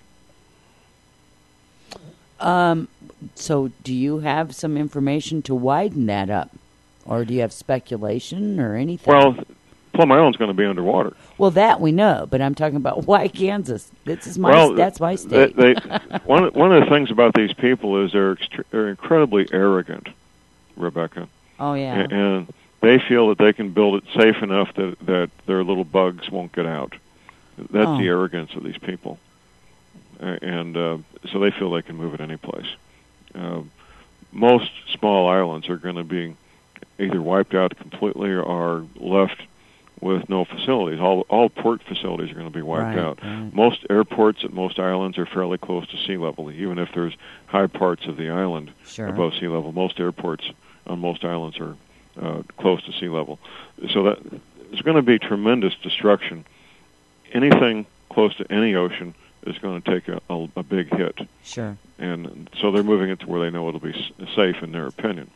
Um, so do you have some information to widen that up? Or do you have speculation or anything? Well, Plum Island's going to be underwater. Well, that we know, but I'm talking about why Kansas. This is my well, that's my state. They, they, one one of the things about these people is they're extre- they're incredibly arrogant, Rebecca. Oh yeah. And, and they feel that they can build it safe enough that that their little bugs won't get out. That's Oh. the arrogance of these people, uh, and uh, so they feel they can move it any place. Uh, most small islands are going to be either wiped out completely or left with no facilities. All all port facilities are going to be wiped Right, out. right. Most airports at most islands are fairly close to sea level, even if there's high parts of the island Sure. above sea level. Most airports on most islands are uh, close to sea level. So that there's going to be tremendous destruction. Anything close to any ocean is going to take a, a, a big hit. Sure. And so they're moving it to where they know it'll be s- safe in their opinion.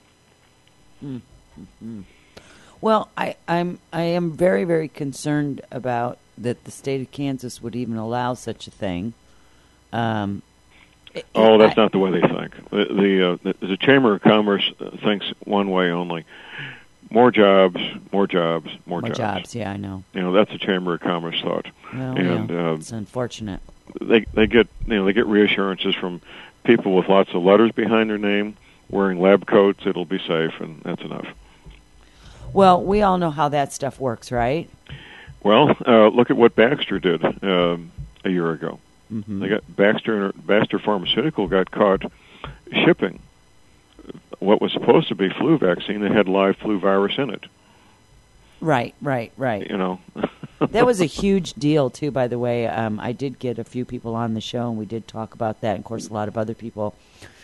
Mm-hmm. Well, I, I'm I am very very concerned about that the state of Kansas would even allow such a thing. Um, it- Oh, that's I- not the way they think. The the, uh, the the Chamber of Commerce thinks one way only: more jobs, more jobs, more, more jobs. Yeah, I know. You know, that's a Chamber of Commerce thought. Well, and yeah, uh, it's unfortunate. they they get you know they get reassurances from people with lots of letters behind their name, wearing lab coats. It'll be safe, and that's enough. Well, we all know how that stuff works, right? Well, uh, look at what Baxter did um, a year ago. Mm-hmm. They got Baxter Baxter Pharmaceutical got caught shipping what was supposed to be flu vaccine that had live flu virus in it. Right, right, right. You know, That was a huge deal, too, by the way. Um, I did get a few people on the show, and we did talk about that. And, of course, a lot of other people,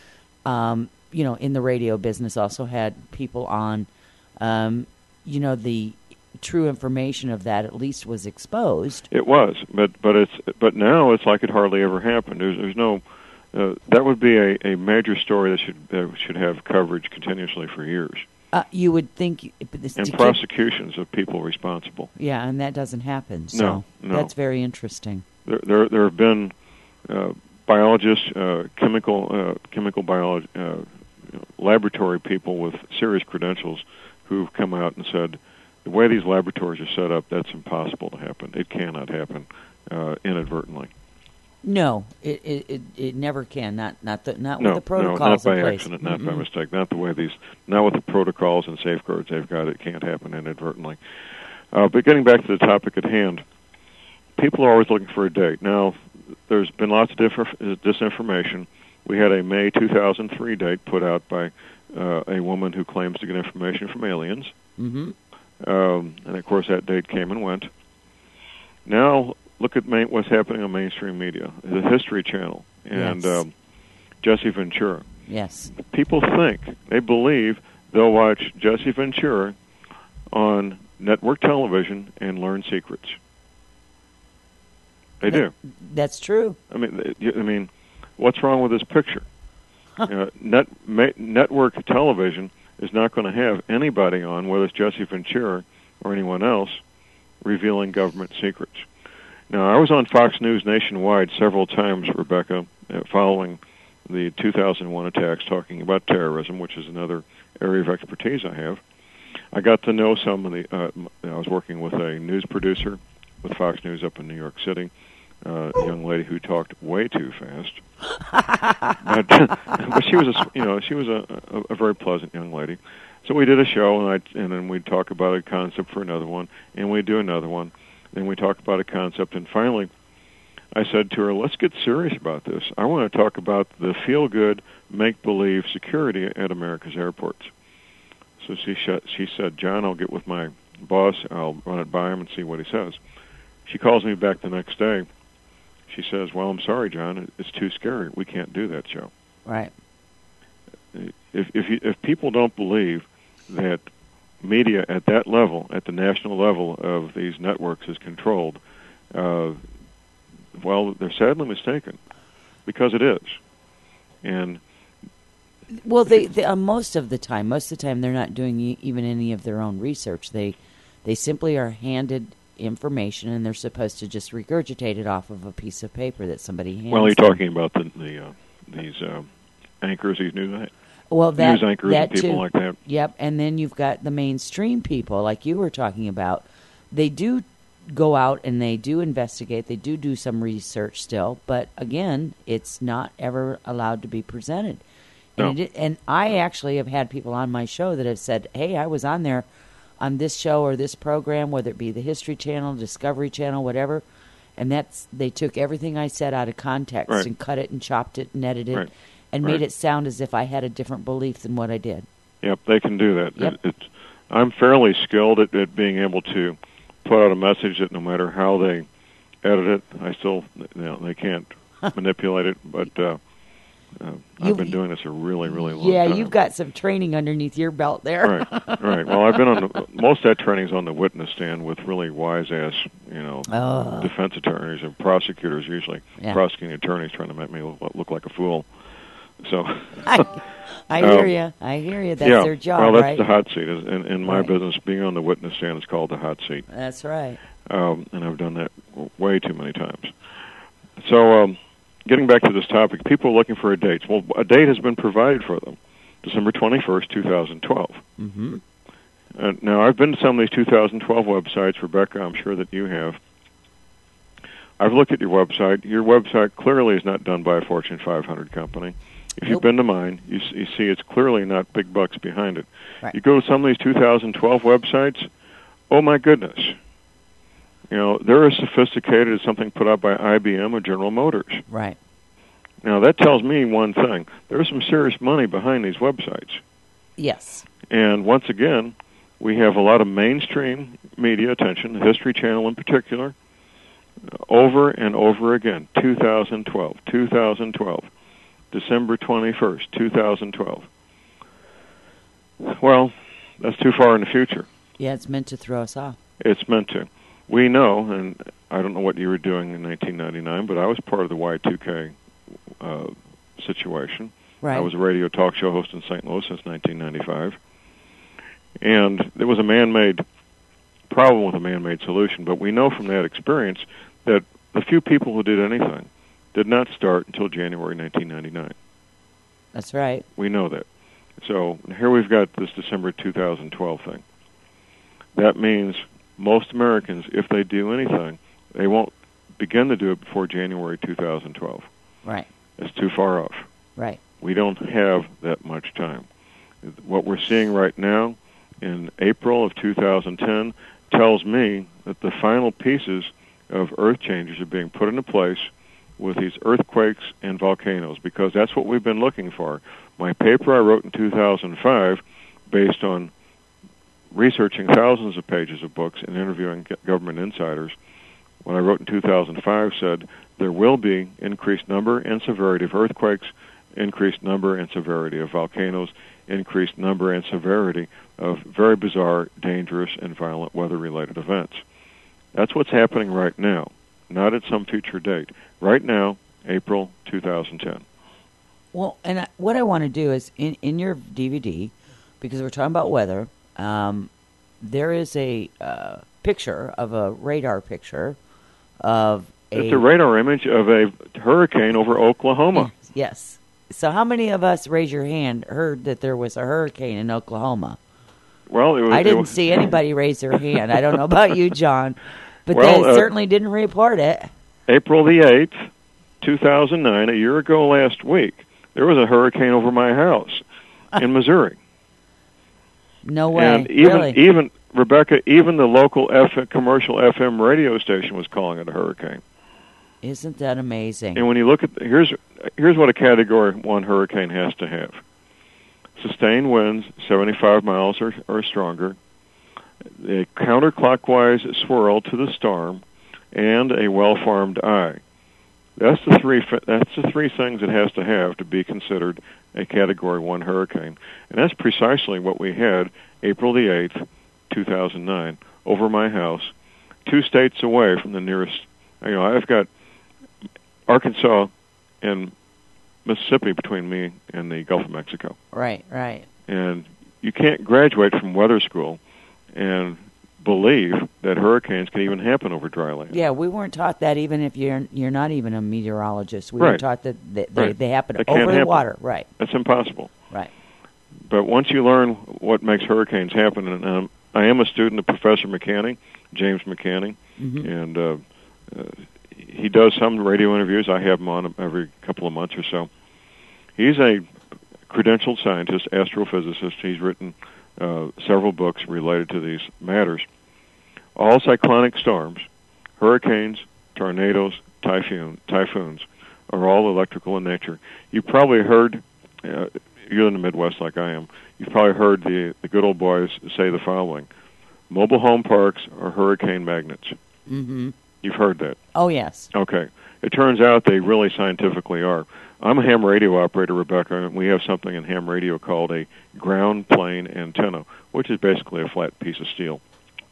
um, you know, in the radio business also had people on. Um, you know, the true information of that at least was exposed. It was, but but it's but now it's like it hardly ever happened. There's there's no uh, that would be a, a major story that should that should have coverage continuously for years, Uh, you would think... This, and to keep- prosecutions of people responsible. yeah, and that doesn't happen. So No, no. that's very interesting. There there, there have been uh, biologists, uh, chemical uh, chemical biology, uh, laboratory people with serious credentials who've come out and said, the way these laboratories are set up, that's impossible to happen. It cannot happen uh, inadvertently. No, it it, it, it never can. Not not the not No, with the no, protocols not by in place. accident, not Mm-mm. by mistake, not the way these, not with the protocols and safeguards they've got. It can't happen inadvertently. Uh, but getting back to the topic at hand, people are always looking for a date. Now, there's been lots of different disinformation. We had a May two thousand three date put out by uh, a woman who claims to get information from aliens. Mm-hmm. Um, and, of course, that date came and went. Now, look at main, what's happening on mainstream media. The History Channel and Yes. um, Jesse Ventura. Yes. People think, they believe they'll watch Jesse Ventura on network television and learn secrets. They do. That's true. I mean, th- I mean, what's wrong with this picture? uh, net ma- network television is not going to have anybody on, whether it's Jesse Ventura or anyone else, revealing government secrets. Now, I was on Fox News Nationwide several times, Rebecca, uh, following the two thousand one attacks, talking about terrorism, which is another area of expertise I have. I got to know some of the. Uh, I was working with a news producer with Fox News up in New York City, uh, a young lady who talked way too fast. but, but she was, a, you know, she was a, a, a very pleasant young lady. So we did a show, and I and then we'd talk about a concept for another one, and we'd do another one. Then we talked about a concept, and finally, I said to her, "Let's get serious about this. I want to talk about the feel-good, make-believe security at America's airports." So she sh- she said, "John, I'll get with my boss. I'll run it by him and see what he says." She calls me back the next day. She says, "Well, I'm sorry, John. It's too scary. We can't do that show." Right. If if you, if people don't believe that media at that level, at the national level of these networks, is controlled, uh, well, they're sadly mistaken, because it is. And Well, they, they uh, most of the time, most of the time, they're not doing e- even any of their own research. They they simply are handed information, and they're supposed to just regurgitate it off of a piece of paper that somebody hands. well, you're them. talking about the, the uh, these uh, anchors, these news well, that, news anchors that and people too. like that. Yep, and then you've got the mainstream people, like you were talking about, they do go out and they do investigate. They do do some research still, but again, it's not ever allowed to be presented. No. And, it, and I actually have had people on my show that have said, hey, I was on there on this show or this program, whether it be the History Channel, Discovery Channel, whatever, and that's they took everything I said out of context Right. and cut it and chopped it and edited Right. and Right. made it sound as if I had a different belief than what I did. Yep, they can do that. Yep. It, it's, I'm fairly skilled at, at being able to put out a message that no matter how they edit it, I still, you know, they can't manipulate it. But uh, uh, I've You've- been doing this a really, really long Yeah, time. you've got some training underneath your belt there. Right, right. Well, I've been on the, most of that training's on the witness stand with really wise-ass, you know, Oh. defense attorneys and prosecutors, usually Yeah. prosecuting attorneys trying to make me look, look like a fool. So, I, I Um, hear you. I hear you. That's yeah. their job, well, that's right? the hot seat. In, in my Right. business, being on the witness stand is called the hot seat. That's right. Um, and I've done that w- way too many times. So, um, getting back to this topic, people are looking for a date. Well, a date has been provided for them, December twenty-first, twenty twelve. Mm-hmm. Uh, now, I've been to some of these two thousand twelve websites. Rebecca, I'm sure that you have. I've looked at your website. Your website clearly is not done by a Fortune five hundred company. If you've Nope. been to mine, you, s- you see it's clearly not big bucks behind it. Right. You go to some of these two thousand twelve websites, oh my goodness. You know, they're as sophisticated as something put out by I B M or General Motors. Right. Now, that tells me one thing. There's some serious money behind these websites. Yes. And once again, we have a lot of mainstream media attention, the History Channel in particular, over and over again. two thousand twelve, two thousand twelve, December twenty-first, two thousand twelve. Well, that's too far in the future. Yeah, it's meant to throw us off. It's meant to. We know, and I don't know what you were doing in nineteen ninety-nine, but I was part of the Y two K uh, situation. Right. I was a radio talk show host in Saint Louis since nineteen ninety-five. And there was a man-made problem with a man-made solution, but we know from that experience that the few people who did anything did not start until January nineteen ninety-nine. That's right. We know that. So here we've got this December two thousand twelve thing. That means most Americans, if they do anything, they won't begin to do it before January two thousand twelve. Right. It's too far off. Right. We don't have that much time. What we're seeing right now in April of two thousand ten tells me that the final pieces of earth changes are being put into place with these earthquakes and volcanoes, because that's what we've been looking for. My paper I wrote in two thousand five, based on researching thousands of pages of books and interviewing government insiders, what I wrote in two thousand five said there will be increased number and severity of earthquakes, increased number and severity of volcanoes, increased number and severity of very bizarre, dangerous, and violent weather-related events. That's what's happening right now, not at some future date. Right now, April two thousand ten. Well, and I, what I want to do is, in, in your D V D, because we're talking about weather, um, there is a uh, picture of a radar picture of a... It's a radar image of a hurricane over Oklahoma. Yes. So how many of us, raise your hand, heard that there was a hurricane in Oklahoma? Well, it was, I it didn't was, see anybody raise their hand. I don't know about you, John, but Well, they uh, certainly didn't report it. April the eighth, two thousand nine, a year ago last week, there was a hurricane over my house in Missouri. No way. And even, really? even Rebecca, even the local F- commercial F M radio station was calling it a hurricane. Isn't that amazing? And when you look at, here's here's what a Category one hurricane has to have. Sustained winds, seventy-five miles or, or stronger, a counterclockwise swirl to the storm, and a well-formed eye. That's the three. That's the three things it has to have to be considered a Category one hurricane, and that's precisely what we had April the eighth, two thousand nine, over my house, two states away from the nearest. You know, I've got Arkansas and Mississippi between me and the Gulf of Mexico. Right, right. And you can't graduate from weather school and believe that hurricanes can even happen over dry land. Yeah, we weren't taught that, even if you're you're not even a meteorologist. We Right. were taught that they, they, Right. they happen They over can't the happen. water. Right, That's impossible. right. But once you learn what makes hurricanes happen, and um, I am a student of Professor McCanning, James McCanning, Mm-hmm. and uh, uh, he does some radio interviews. I have him on every couple of months or so. He's a credentialed scientist, astrophysicist. He's written uh, several books related to these matters. All cyclonic storms, hurricanes, tornadoes, typhoon, typhoons, are all electrical in nature. You probably heard, uh, you're in the Midwest like I am, you've probably heard the, the good old boys say the following: mobile home parks are hurricane magnets. Mm-hmm. You've heard that. Oh, yes. Okay. It turns out they really scientifically are. I'm a ham radio operator, Rebecca, and we have something in ham radio called a ground plane antenna, which is basically a flat piece of steel.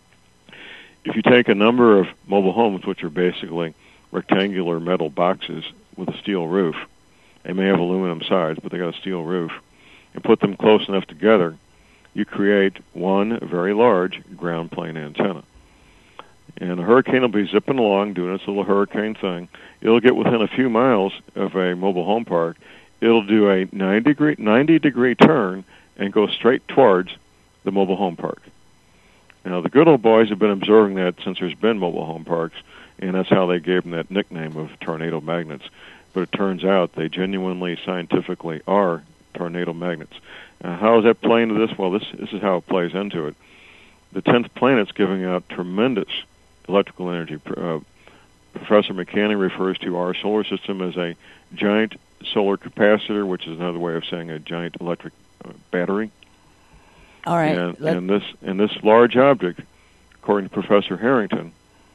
If you take a number of mobile homes, which are basically rectangular metal boxes with a steel roof, they may have aluminum sides, but they got a steel roof, and put them close enough together, you create one very large ground plane antenna. And a hurricane will be zipping along, doing its little hurricane thing. It'll get within a few miles of a mobile home park. It'll do a ninety degree, ninety degree turn and go straight towards the mobile home park. Now, the good old boys have been observing that since there's been mobile home parks, and that's how they gave them that nickname of tornado magnets. But it turns out they genuinely, scientifically are tornado magnets. Now, how does that play into this? Well, this, this is how it plays into it. The tenth planet's giving out tremendous electrical energy. Uh, Professor McCanning refers to our solar system as a giant solar capacitor, which is another way of saying a giant electric uh, battery. All right. And, and this and this large object, according to Professor Harrington,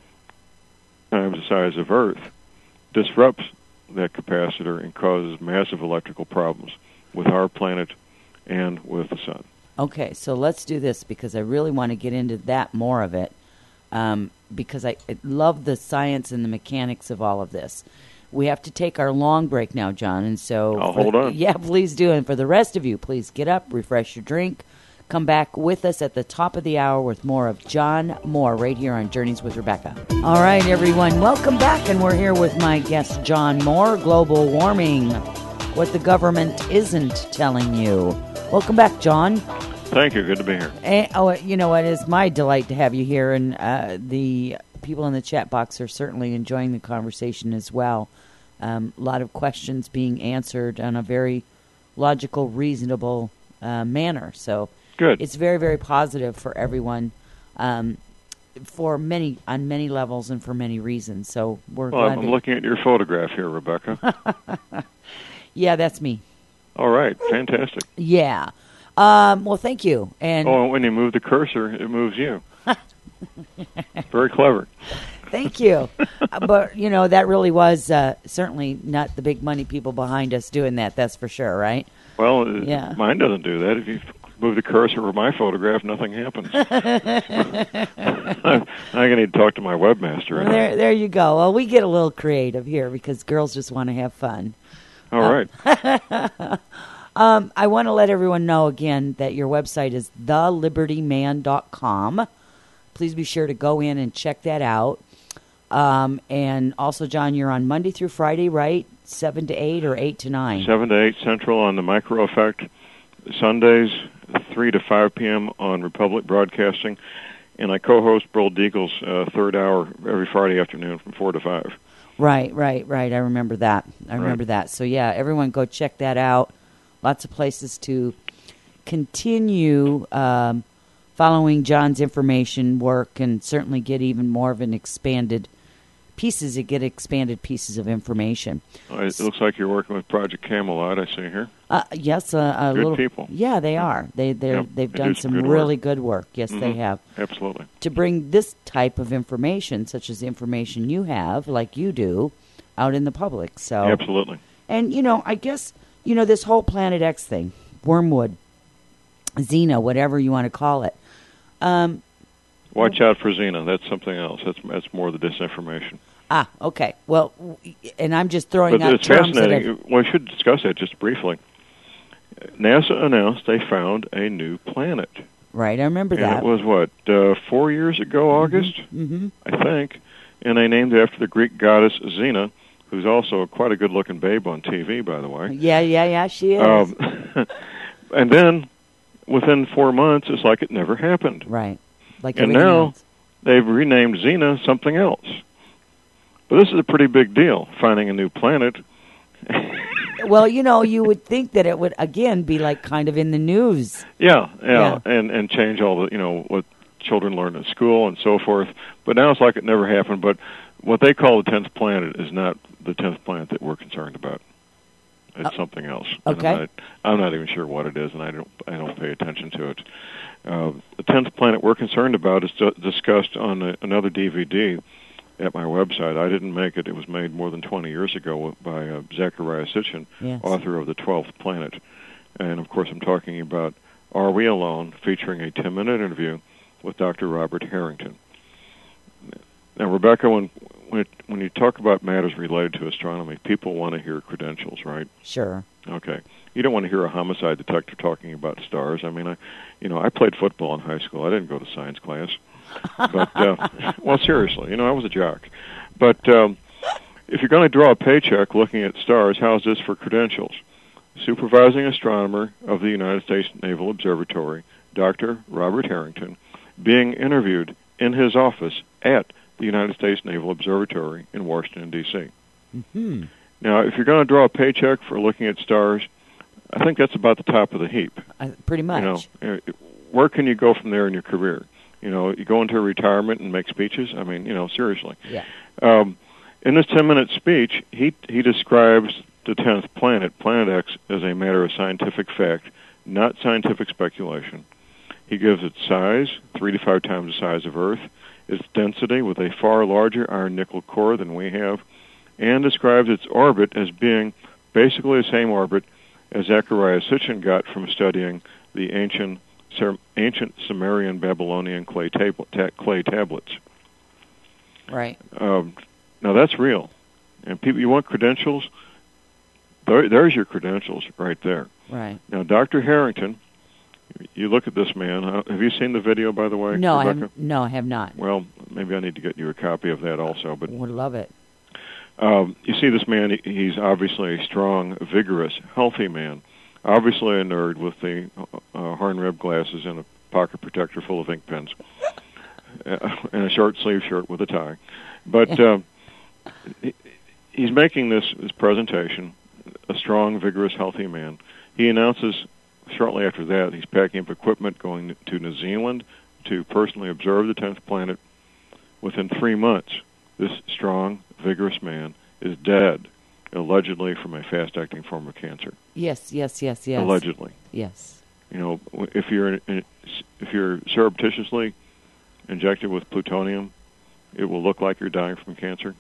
times the size of Earth, disrupts that capacitor and causes massive electrical problems with our planet and with the sun. Okay, so let's do this because I really want to get into that more of it um, because I, I love the science and the mechanics of all of this. We have to take our long break now, John, and so... I'll for, hold on. Yeah, please do. And for the rest of you, please get up, refresh your drink, come back with us at the top of the hour with more of John Moore right here on Journeys with Rebecca. All right, everyone, welcome back, and we're here with my guest, John Moore, Global Warming, what the government isn't telling you. Welcome back, John. Thank you. Good to be here. And, oh, you know, it is my delight to have you here, and uh, the people in the chat box are certainly enjoying the conversation as well. Um, a lot of questions being answered in a very logical, reasonable uh, manner. So Good. It's very, very positive for everyone, um, for many on many levels and for many reasons. So we're well, glad I'm that, looking at your photograph here, Rebecca. yeah, that's me. All right. Fantastic. Yeah. Um, well, thank you. And oh, and when you move the cursor, it moves you. Very clever. Thank you. uh, but, you know, that really was uh, certainly not the big money people behind us doing that, that's for sure, right? Well, Yeah. uh, mine doesn't do that. If you move the cursor over my photograph, nothing happens. I'm going to need to talk to my webmaster. Well, there, there you go. Well, we get a little creative here because girls just want to have fun. All uh, right. Um, I want to let everyone know again that your website is the liberty man dot com. Please be sure to go in and check that out. Um, and also, John, you're on Monday through Friday, right? seven to eight or eight to nine? seven to eight Central on the Micro Effect. Sundays, three to five p.m. on Republic Broadcasting. And I co-host Burl Deagle's uh, third hour every Friday afternoon from four to five. Right, right, right. I remember that. I remember Right. that. So, yeah, everyone go check that out. Lots of places to continue um, following John's information work and certainly get even more of an expanded pieces, to get expanded pieces of information. Uh, it looks like you're working with Project Camelot, I see here. Uh, yes, uh, a Good little people. Yeah, they are. They they're, Yep, they've they done do some some good really work. good work. Yes, they Mhm. have. Absolutely. To bring this type of information, such as the information you have, like you do, out in the public. So Absolutely. And, you know, I guess, you know, this whole Planet X thing, Wormwood, Xena, whatever you want to call it. Um, Watch out for Xena. That's something else. That's that's more the disinformation. ah, okay. Well, w- and I'm just throwing But out it's terms that fascinating. I've- Well, we should discuss that just briefly. NASA announced they found a new planet. right, I remember And that. it was, what, uh, four years ago, August, hmm I think. And they named it after the Greek goddess Xena, who's also quite a good-looking babe on T V, by the way. Yeah, yeah, yeah, she is. Um, and then, within four months, it's like it never happened. right. like and everything now else. they've renamed Xena something else. But this is a pretty big deal, finding a new planet. Well, you know, you would think that it would, again, be like kind of in the news. Yeah, yeah, Yeah. and and change all the, you know, what children learn at school and so forth. But now it's like it never happened. But what they call the tenth planet is not the tenth planet that we're concerned about. It's Oh. something else. And Okay. I'm not, I'm not even sure what it is, and I don't I don't pay attention to it. Uh, the tenth planet we're concerned about is d- discussed on a, another D V D at my website. I didn't make it. It was made more than twenty years ago by uh, Zechariah Sitchin, Yes. author of The Twelfth Planet. And, of course, I'm talking about Are We Alone, featuring a ten-minute interview with Doctor Robert Harrington. Now, Rebecca, when, when, it, when you talk about matters related to astronomy, people want to hear credentials, right? Sure. Okay. You don't want to hear a homicide detector talking about stars. I mean, I, you know, I played football in high school. I didn't go to science class. But, uh, well, seriously, you know, I was a jock. But um, if you're going to draw a paycheck looking at stars, how's this for credentials? Supervising astronomer of the United States Naval Observatory, Doctor Robert Harrington, being interviewed in his office at the United States Naval Observatory in Washington, D C Mm-hmm. Now, if you're going to draw a paycheck for looking at stars, I think that's about the top of the heap. Uh, pretty much. You know, uh, where can you go from there in your career? You know, you go into retirement and make speeches? I mean, you know, seriously. Yeah. Um, in this ten-minute speech, he he describes the tenth planet, Planet X, as a matter of scientific fact, not scientific speculation. He gives its size, three to five times the size of Earth, its density with a far larger iron-nickel core than we have, and describes its orbit as being basically the same orbit as Zechariah Sitchin got from studying the ancient ancient Sumerian Babylonian clay, tab- ta- clay tablets. Right. Um, now that's real. And people, you want credentials? There, there's your credentials right there. Right. Now, Doctor Harrington, you look at this man. Uh, have you seen the video, by the way, No, I Rebecca? have, no, I have not. Well, maybe I need to get you a copy of that also. But Would love it. um, you see this man, he, he's obviously a strong, vigorous, healthy man. Obviously a nerd with the uh, horn-rimmed glasses and a pocket protector full of ink pens, uh, and a short sleeve shirt with a tie. But uh, he, he's making this, this presentation, a strong, vigorous, healthy man. He announces shortly after that he's packing up equipment, going to New Zealand to personally observe the tenth planet. Within three months, this strong, vigorous man is dead, allegedly from a fast-acting form of cancer. Yes, yes, yes, yes. Allegedly. Yes. You know, if you're if you're surreptitiously injected with plutonium, it will look like you're dying from cancer.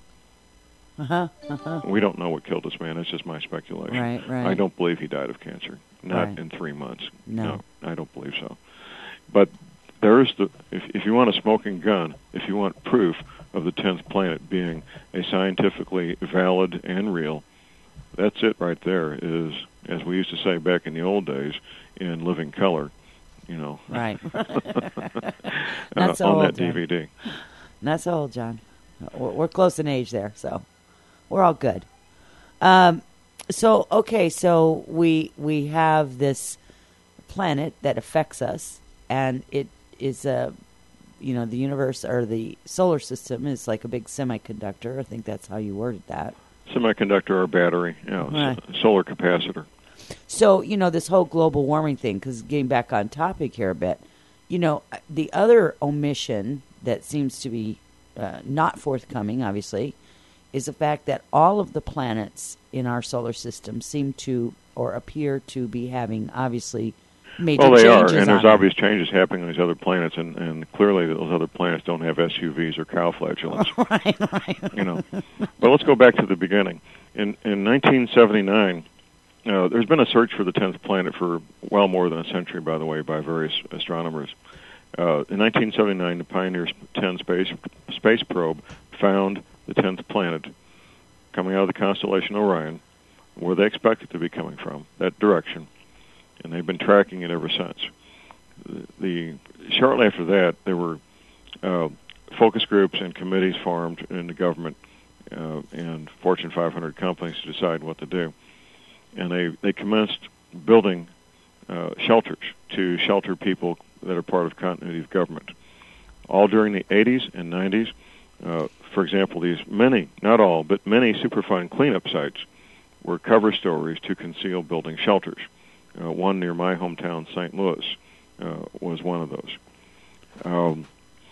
Uh-huh, uh-huh. We don't know what killed this man. It's just my speculation. Right, right. I don't believe he died of cancer. Not Right. in three months. No. no, I don't believe so. But there's the if if you want a smoking gun, if you want proof of the tenth planet being a scientifically valid and real, that's it right there. Is, as we used to say back in the old days, in living color, you know. Right. uh, Not so on old, that John. D V D. Not so old, John. We're we're close in age there, so we're all good. Um, so okay, so we we have this planet that affects us, and it is a, you know, the universe or the solar system is like a big semiconductor. I think that's how you worded that. Semiconductor or battery, you know, Right. s- solar capacitor. So, you know, this whole global warming thing, because getting back on topic here a bit, you know, the other omission that seems to be uh, not forthcoming, obviously, is the fact that all of the planets in our solar system seem to or appear to be having, obviously, major Well, they are, changes and there's on them. obvious changes happening on these other planets, and, and clearly those other planets don't have S U Vs or cow flatulence. right, right. You know, but let's go back to the beginning. In in nineteen seventy-nine, uh, there's been a search for the tenth planet for well more than a century, by the way, by various astronomers. Uh, in nineteen seventy-nine, the Pioneer ten space space probe found the tenth planet coming out of the constellation Orion, where they expect it to be coming from, that direction, and they've been tracking it ever since. The, the shortly after that, there were uh, focus groups and committees formed in the government uh, and Fortune five hundred companies to decide what to do, and they they commenced building uh, shelters to shelter people that are part of continuity of government. all during the eighties and nineties. Uh, for example, these many, not all, but many Superfund cleanup sites were cover stories to conceal building shelters. Uh, one near my hometown, Saint Louis, uh, was one of those. Um,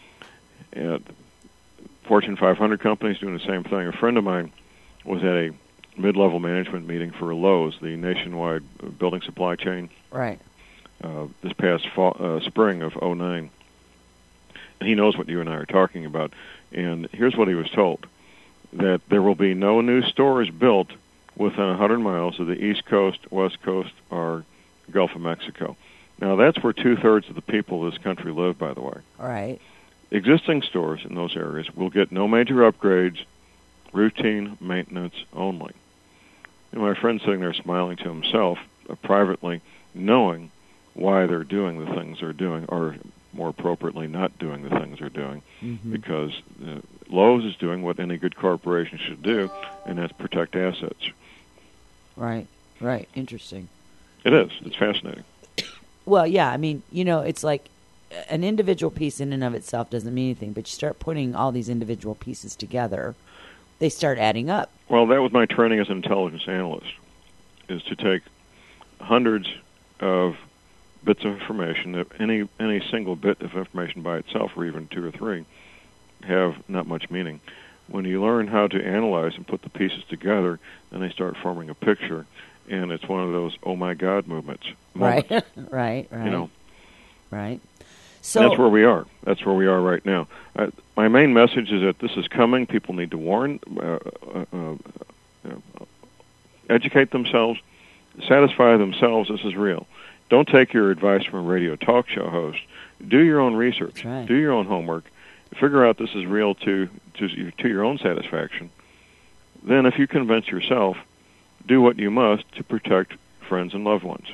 and Fortune five hundred companies doing the same thing. A friend of mine was at a mid-level management meeting for Lowe's, the nationwide building supply chain, Right. uh, this past fall, uh, spring of oh nine. And he knows what you and I are talking about. And here's what he was told, that there will be no new stores built within one hundred miles of the East Coast, West Coast, or Gulf of Mexico. Now, that's where two-thirds of the people of this country live, by the way. All right. Existing stores in those areas will get no major upgrades, routine maintenance only. And my friend's sitting there smiling to himself, uh, privately, knowing why they're doing the things they're doing, or more appropriately, not doing the things they're doing, Mm-hmm. because uh, Lowe's is doing what any good corporation should do, and that's protect assets. Right. Right. Interesting. It is. It's fascinating. Well, yeah. I mean, you know, it's like an individual piece in and of itself doesn't mean anything, but you start putting all these individual pieces together, they start adding up. Well, that was my training as an intelligence analyst, is to take hundreds of bits of information, that any any single bit of information by itself, or even two or three, have not much meaning. When you learn how to analyze and put the pieces together, then they start forming a picture, and it's one of those oh my God movements. Right. moments, right. Right. You know, Right. So that's where we are. That's where we are right now. Uh, my main message is that this is coming. People need to warn, uh, uh, uh, uh, educate themselves, satisfy themselves this is real. Don't take your advice from a radio talk show host. Do your own research. Right. Do your own homework. Figure out this is real to, to to your own satisfaction. Then, if you convince yourself, do what you must to protect friends and loved ones.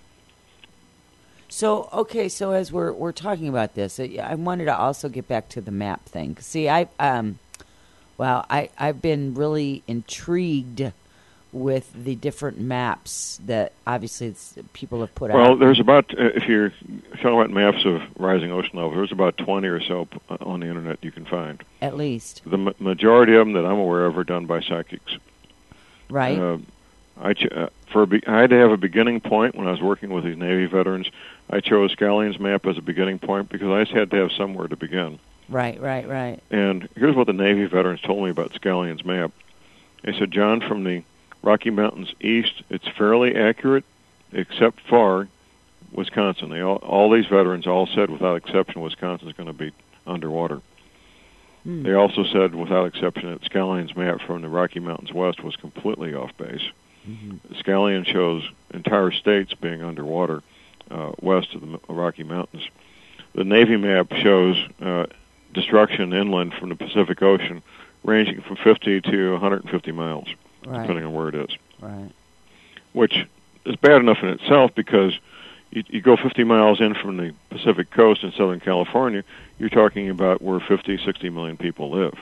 So okay, so as we're we're talking about this, I I wanted to also get back to the map thing. See, I um, well, I I've been really intrigued with the different maps that obviously it's, people have put Well, out. there's about, uh, if you're talking about maps of rising ocean level, there's about twenty or so p- on the internet you can find. At least, The ma- majority of them that I'm aware of are done by psychics. right? Uh, I ch- uh, for a be- I had to have a beginning point when I was working with these Navy veterans. I chose Scalion's map as a beginning point because I just had to have somewhere to begin. right, right, right. And here's what the Navy veterans told me about Scalion's map. They said, John, from the Rocky Mountains east, it's fairly accurate, except for Wisconsin. They all, all these veterans all said, without exception, Wisconsin's going to be underwater. Hmm. They also said, without exception, that Scalion's map from the Rocky Mountains west was completely off base. Mm-hmm. Scalion shows entire states being underwater uh, west of the Rocky Mountains. The Navy map shows uh, destruction inland from the Pacific Ocean, ranging from fifty to one hundred fifty miles, Right. depending on where it is, Right. which is bad enough in itself because you, you go fifty miles in from the Pacific coast in Southern California, you're talking about where fifty, sixty million people live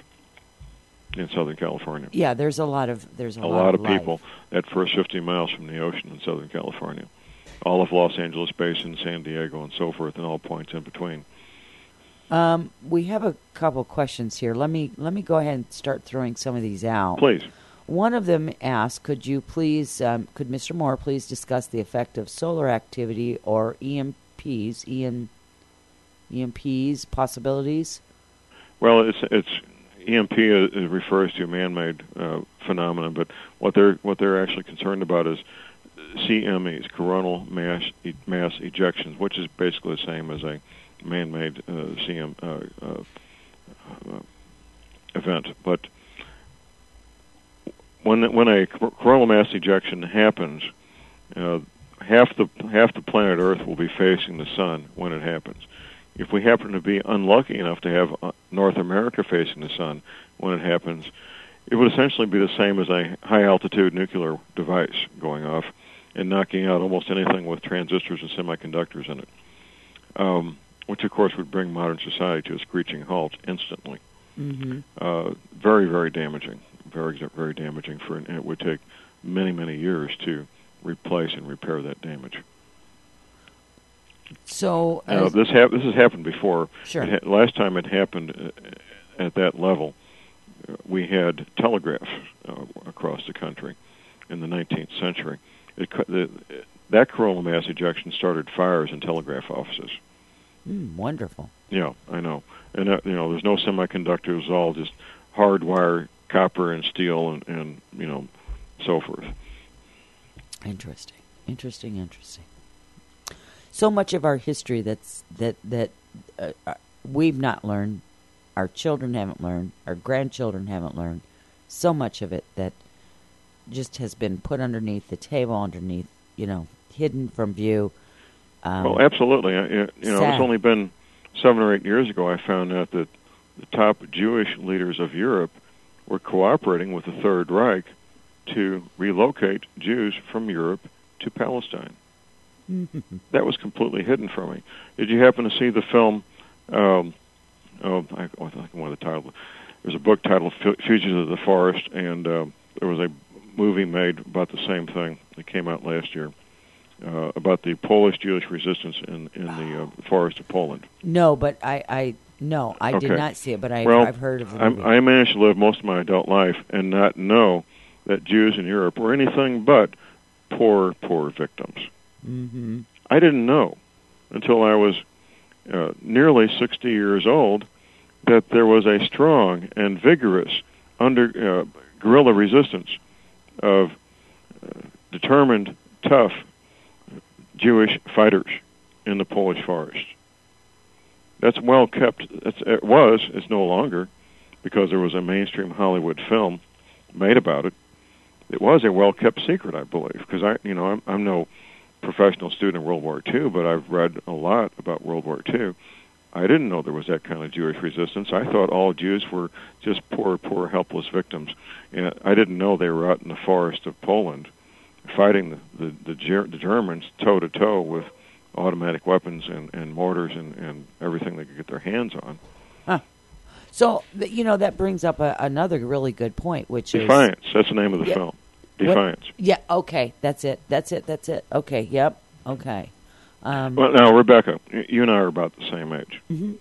in Southern California. Yeah, there's a lot of there's a, A lot of life. people at first fifty miles from the ocean in Southern California. All of Los Angeles Basin, San Diego, and so forth, and all points in between. Um, we have a couple questions here. Let me let me go ahead and start throwing some of these out. Please. One of them asked, could you please, um, could Mister Moore please discuss the effect of solar activity or E M Ps, E M, E M Ps possibilities? Well, it's it's E M P is, is refers to man-made uh, phenomena, but what they're what they're actually concerned about is C M Es, coronal mass e- mass ejections, which is basically the same as a man-made uh, C M uh, uh, uh, event. But when when a coronal mass ejection happens, uh, half the half the planet Earth will be facing the sun when it happens. If we happen to be unlucky enough to have uh, North America facing the sun when it happens, it would essentially be the same as a high-altitude nuclear device going off and knocking out almost anything with transistors and semiconductors in it, um, which, of course, would bring modern society to a screeching halt instantly. Mm-hmm. Uh, very, very damaging, very, very damaging, for, and it would take many, many years to replace and repair that damage. So Now, this hap- this has happened before. Sure. It ha- last time it happened uh, at that level, uh, we had telegraph uh, across the country in the nineteenth century. It, the, that coronal mass ejection started fires in telegraph offices. Mm, wonderful. Yeah, I know. And, uh, you know, there's no semiconductors, it was all just hard wire, copper and steel and, and, you know, so forth. Interesting. Interesting, interesting. So much of our history that's that that uh, we've not learned, our children haven't learned, our grandchildren haven't learned. So much of it that just has been put underneath the table, underneath, you know, hidden from view. Um, well, absolutely. I, you know, sad. it's only been seven or eight years ago I found out that the top Jewish leaders of Europe were cooperating with the Third Reich to relocate Jews from Europe to Palestine. That was completely hidden from me. Did you happen to see the film? Um, oh, I, I think one of the titles. There's a book titled "Fugitive of the Forest," and uh, there was a movie made about the same thing that came out last year uh, about the Polish Jewish resistance in in the uh, forest of Poland. No, but I, I no, I okay. did not see it, but I, well, I've heard of the I, movie. I managed to live most of my adult life and not know that Jews in Europe were anything but poor, poor victims. Mm-hmm. I didn't know until I was uh, nearly sixty years old that there was a strong and vigorous under uh, guerrilla resistance of uh, determined, tough Jewish fighters in the Polish forest. That's well kept. It's, it was. It's no longer, because there was a mainstream Hollywood film made about it. It was a well kept secret, I believe, because I, you know, I'm, I'm no professional student in World War Two, but I've read a lot about World War Two. I didn't know there was that kind of Jewish resistance. I thought all Jews were just poor, poor, helpless victims. And I didn't know they were out in the forest of Poland fighting the, the, the, Ger- the Germans toe-to-toe with automatic weapons and, and mortars and, and everything they could get their hands on. Huh. So, you know, that brings up a, another really good point, which Defiance. is... That's the name of the yeah, film. Defiance. What, yeah, okay. That's it. That's it. That's it. Okay, yep. Okay. Um, well, now, Rebecca, you and I are about the same age. Mm-hmm.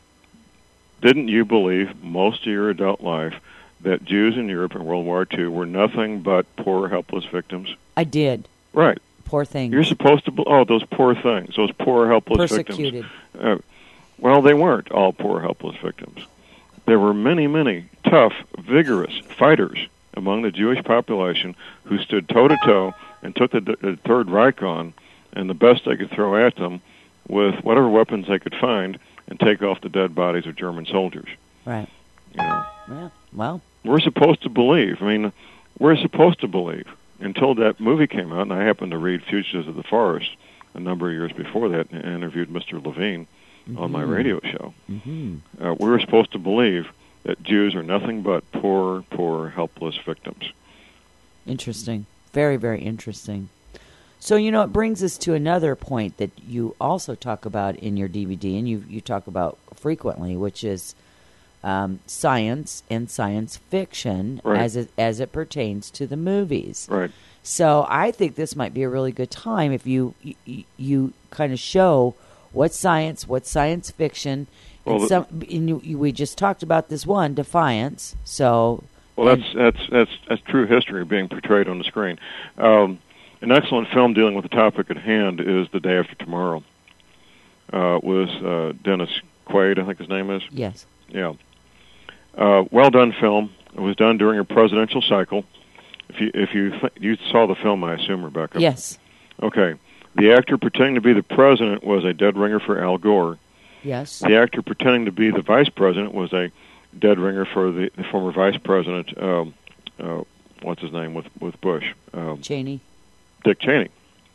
Didn't you believe most of your adult life that Jews in Europe in World War Two were nothing but poor, helpless victims? I did. Right. Poor things. You're supposed to, oh, those poor things, those poor, helpless Persecuted. victims. Uh, well, they weren't all poor, helpless victims. There were many, many tough, vigorous fighters among the Jewish population who stood toe-to-toe and took the, the Third Reich on, and the best they could throw at them with whatever weapons they could find and take off the dead bodies of German soldiers. Right. You know. Yeah. Well. We're supposed to believe. I mean, we're supposed to believe. Until that movie came out, and I happened to read Fugitives of the Forest a number of years before that and interviewed Mister Levine mm-hmm. on my radio show. Mm-hmm. Uh, we were supposed to believe that Jews are nothing but poor, poor, helpless victims. Interesting. Very, very interesting. So, you know, it brings us to another point that you also talk about in your D V D, and you you talk about frequently, which is um, science and science fiction right. as it, as it pertains to the movies. Right. So I think this might be a really good time if you you, you kind of show what's science, what's science fiction. Well, and some, and you, you, we just talked about this one, Defiance. So, well, that's that's that's that's true history being portrayed on the screen. Um, an excellent film dealing with the topic at hand is The Day After Tomorrow. Uh, with uh, Dennis Quaid, I think his name is. Yes. Yeah. Uh, well done film. It was done during a presidential cycle. If you if you th- you saw the film, I assume, Rebecca. Yes. Okay. The actor pretending to be the president was a dead ringer for Al Gore. Yes. The actor pretending to be the vice president was a dead ringer for the, the former vice president. Um, uh, what's his name with with Bush? Um, Cheney. Dick Cheney.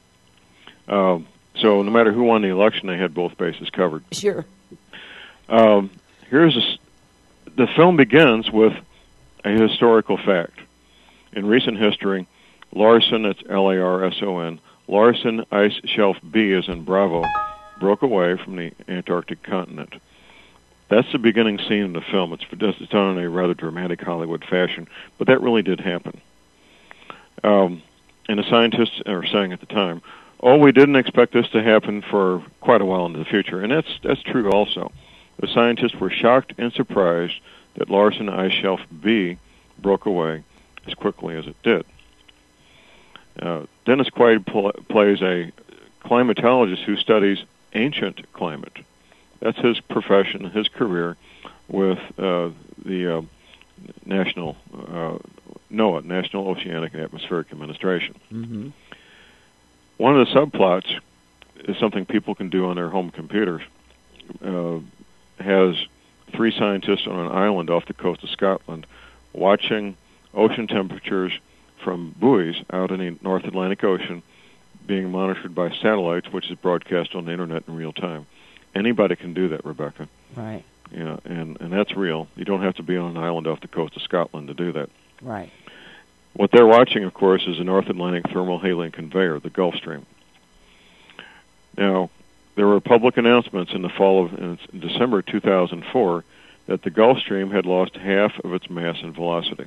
Um, so no matter who won the election, they had both bases covered. Sure. Um, here's a, the film begins with a historical fact. In recent history, Larsen, that's L A R S O N, Larsen Ice Shelf B, as in Bravo, broke away from the Antarctic continent. That's the beginning scene in the film. It's, it's done in a rather dramatic Hollywood fashion, but that really did happen. Um, and the scientists are saying at the time, oh, we didn't expect this to happen for quite a while into the future, and that's that's true also. The scientists were shocked and surprised that Larsen Ice Shelf B broke away as quickly as it did. Uh, Dennis Quaid pl- plays a climatologist who studies ancient climate. That's his profession, his career with uh, the uh, National uh, NOAA, National Oceanic and Atmospheric Administration. Mm-hmm. One of the subplots is something people can do on their home computers. Uh, has three scientists on an island off the coast of Scotland watching ocean temperatures from buoys out in the North Atlantic Ocean being monitored by satellites, which is broadcast on the internet in real time. Anybody can do that, Rebecca. Right. Yeah, and, and that's real. You don't have to be on an island off the coast of Scotland to do that. Right. What they're watching, of course, is the North Atlantic Thermohaline Conveyor, the Gulf Stream. Now, there were public announcements in the fall of in December two thousand four that the Gulf Stream had lost half of its mass and velocity.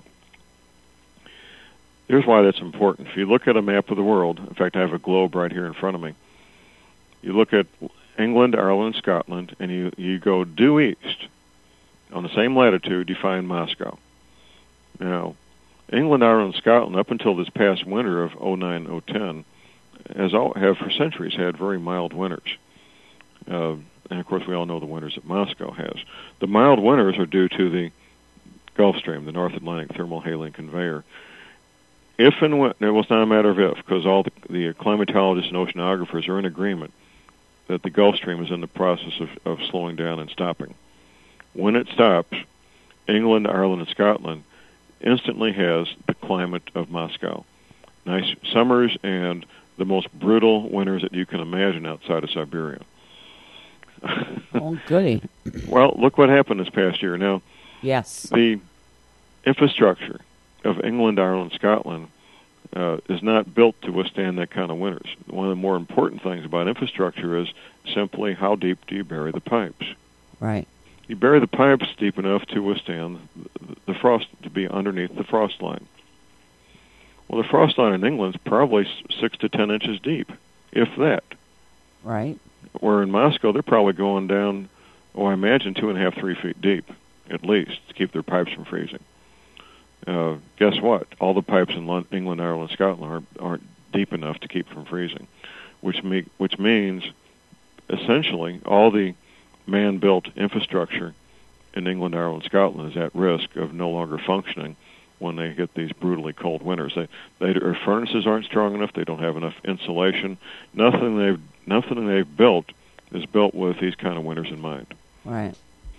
Here's why that's important. If you look at a map of the world, in fact, I have a globe right here in front of me. You look at England, Ireland, Scotland, and you, you go due east. On the same latitude, you find Moscow. Now, England, Ireland, Scotland, up until this past winter of oh nine oh ten, has all, have for centuries had very mild winters. Uh, and, of course, we all know the winters that Moscow has. The mild winters are due to the Gulf Stream, the North Atlantic Thermohaline Conveyor. If and when, it was not a matter of if, because all the, the climatologists and oceanographers are in agreement that the Gulf Stream is in the process of, of slowing down and stopping. When it stops, England, Ireland, and Scotland instantly has the climate of Moscow. Nice summers and the most brutal winters that you can imagine outside of Siberia. Oh, goody. Well, look what happened this past year. Now, yes, the infrastructure of England, Ireland, Scotland uh, is not built to withstand that kind of winters. One of the more important things about infrastructure is simply how deep do you bury the pipes. Right. You bury the pipes deep enough to withstand the frost, to be underneath the frost line. Well, the frost line in England is probably six to ten inches deep, if that. Right. Where in Moscow, they're probably going down, oh, I imagine two and a half, three feet deep, at least, to keep their pipes from freezing. Uh, guess what? All the pipes in London, England, Ireland, Scotland aren't, aren't deep enough to keep from freezing, which me, which means essentially all the man-built infrastructure in England, Ireland, Scotland is at risk of no longer functioning when they get these brutally cold winters. They, they, their furnaces aren't strong enough. They don't have enough insulation. Nothing they've nothing they've built is built with these kind of winters in mind. Right.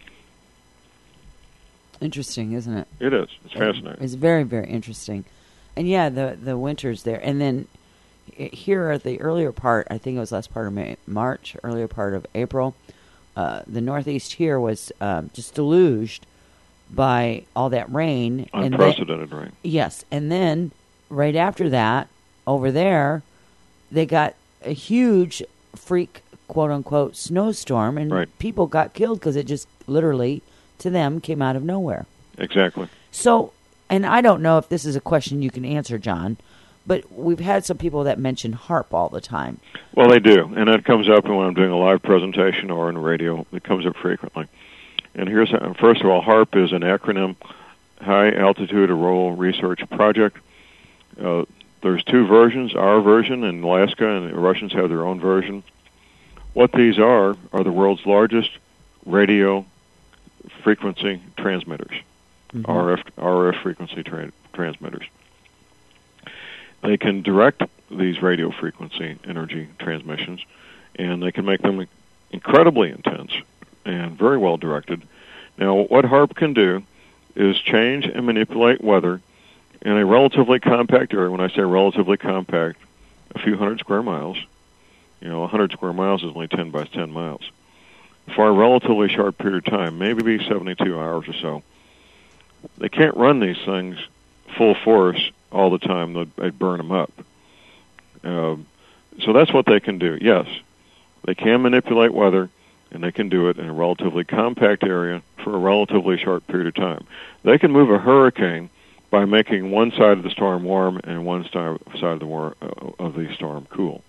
Interesting, isn't it? It is. It's fascinating. It's very, very interesting. And yeah, the the winters there. And then here at the earlier part, I think it was last part of May, March, earlier part of April, uh, the Northeast here was um, just deluged by all that rain. Unprecedented and then, rain. Yes. And then right after that, over there, they got a huge freak, quote-unquote, snowstorm, and right. people got killed because it just literally, to them, came out of nowhere. Exactly. So, and I don't know if this is a question you can answer, John, but we've had some people that mention HAARP all the time. Well, they do, and that comes up when I'm doing a live presentation or in radio. It comes up frequently. And here's, first of all, HAARP is an acronym, High Altitude Auroral Research Project. Uh, there's two versions, our version in Alaska, and the Russians have their own version. What these are are the world's largest radio frequency transmitters, mm-hmm. R F R F frequency tra- transmitters. They can direct these radio frequency energy transmissions, and they can make them incredibly intense and very well directed. Now, what HAARP can do is change and manipulate weather in a relatively compact area. When I say relatively compact, a few hundred square miles. You know, one hundred square miles is only ten by ten miles. For a relatively short period of time, maybe seventy-two hours or so. They can't run these things full force all the time. They'd, they'd burn them up. Uh, so that's what they can do. Yes, they can manipulate weather, and they can do it in a relatively compact area for a relatively short period of time. They can move a hurricane by making one side of the storm warm and one side of the war, uh, of the storm cool.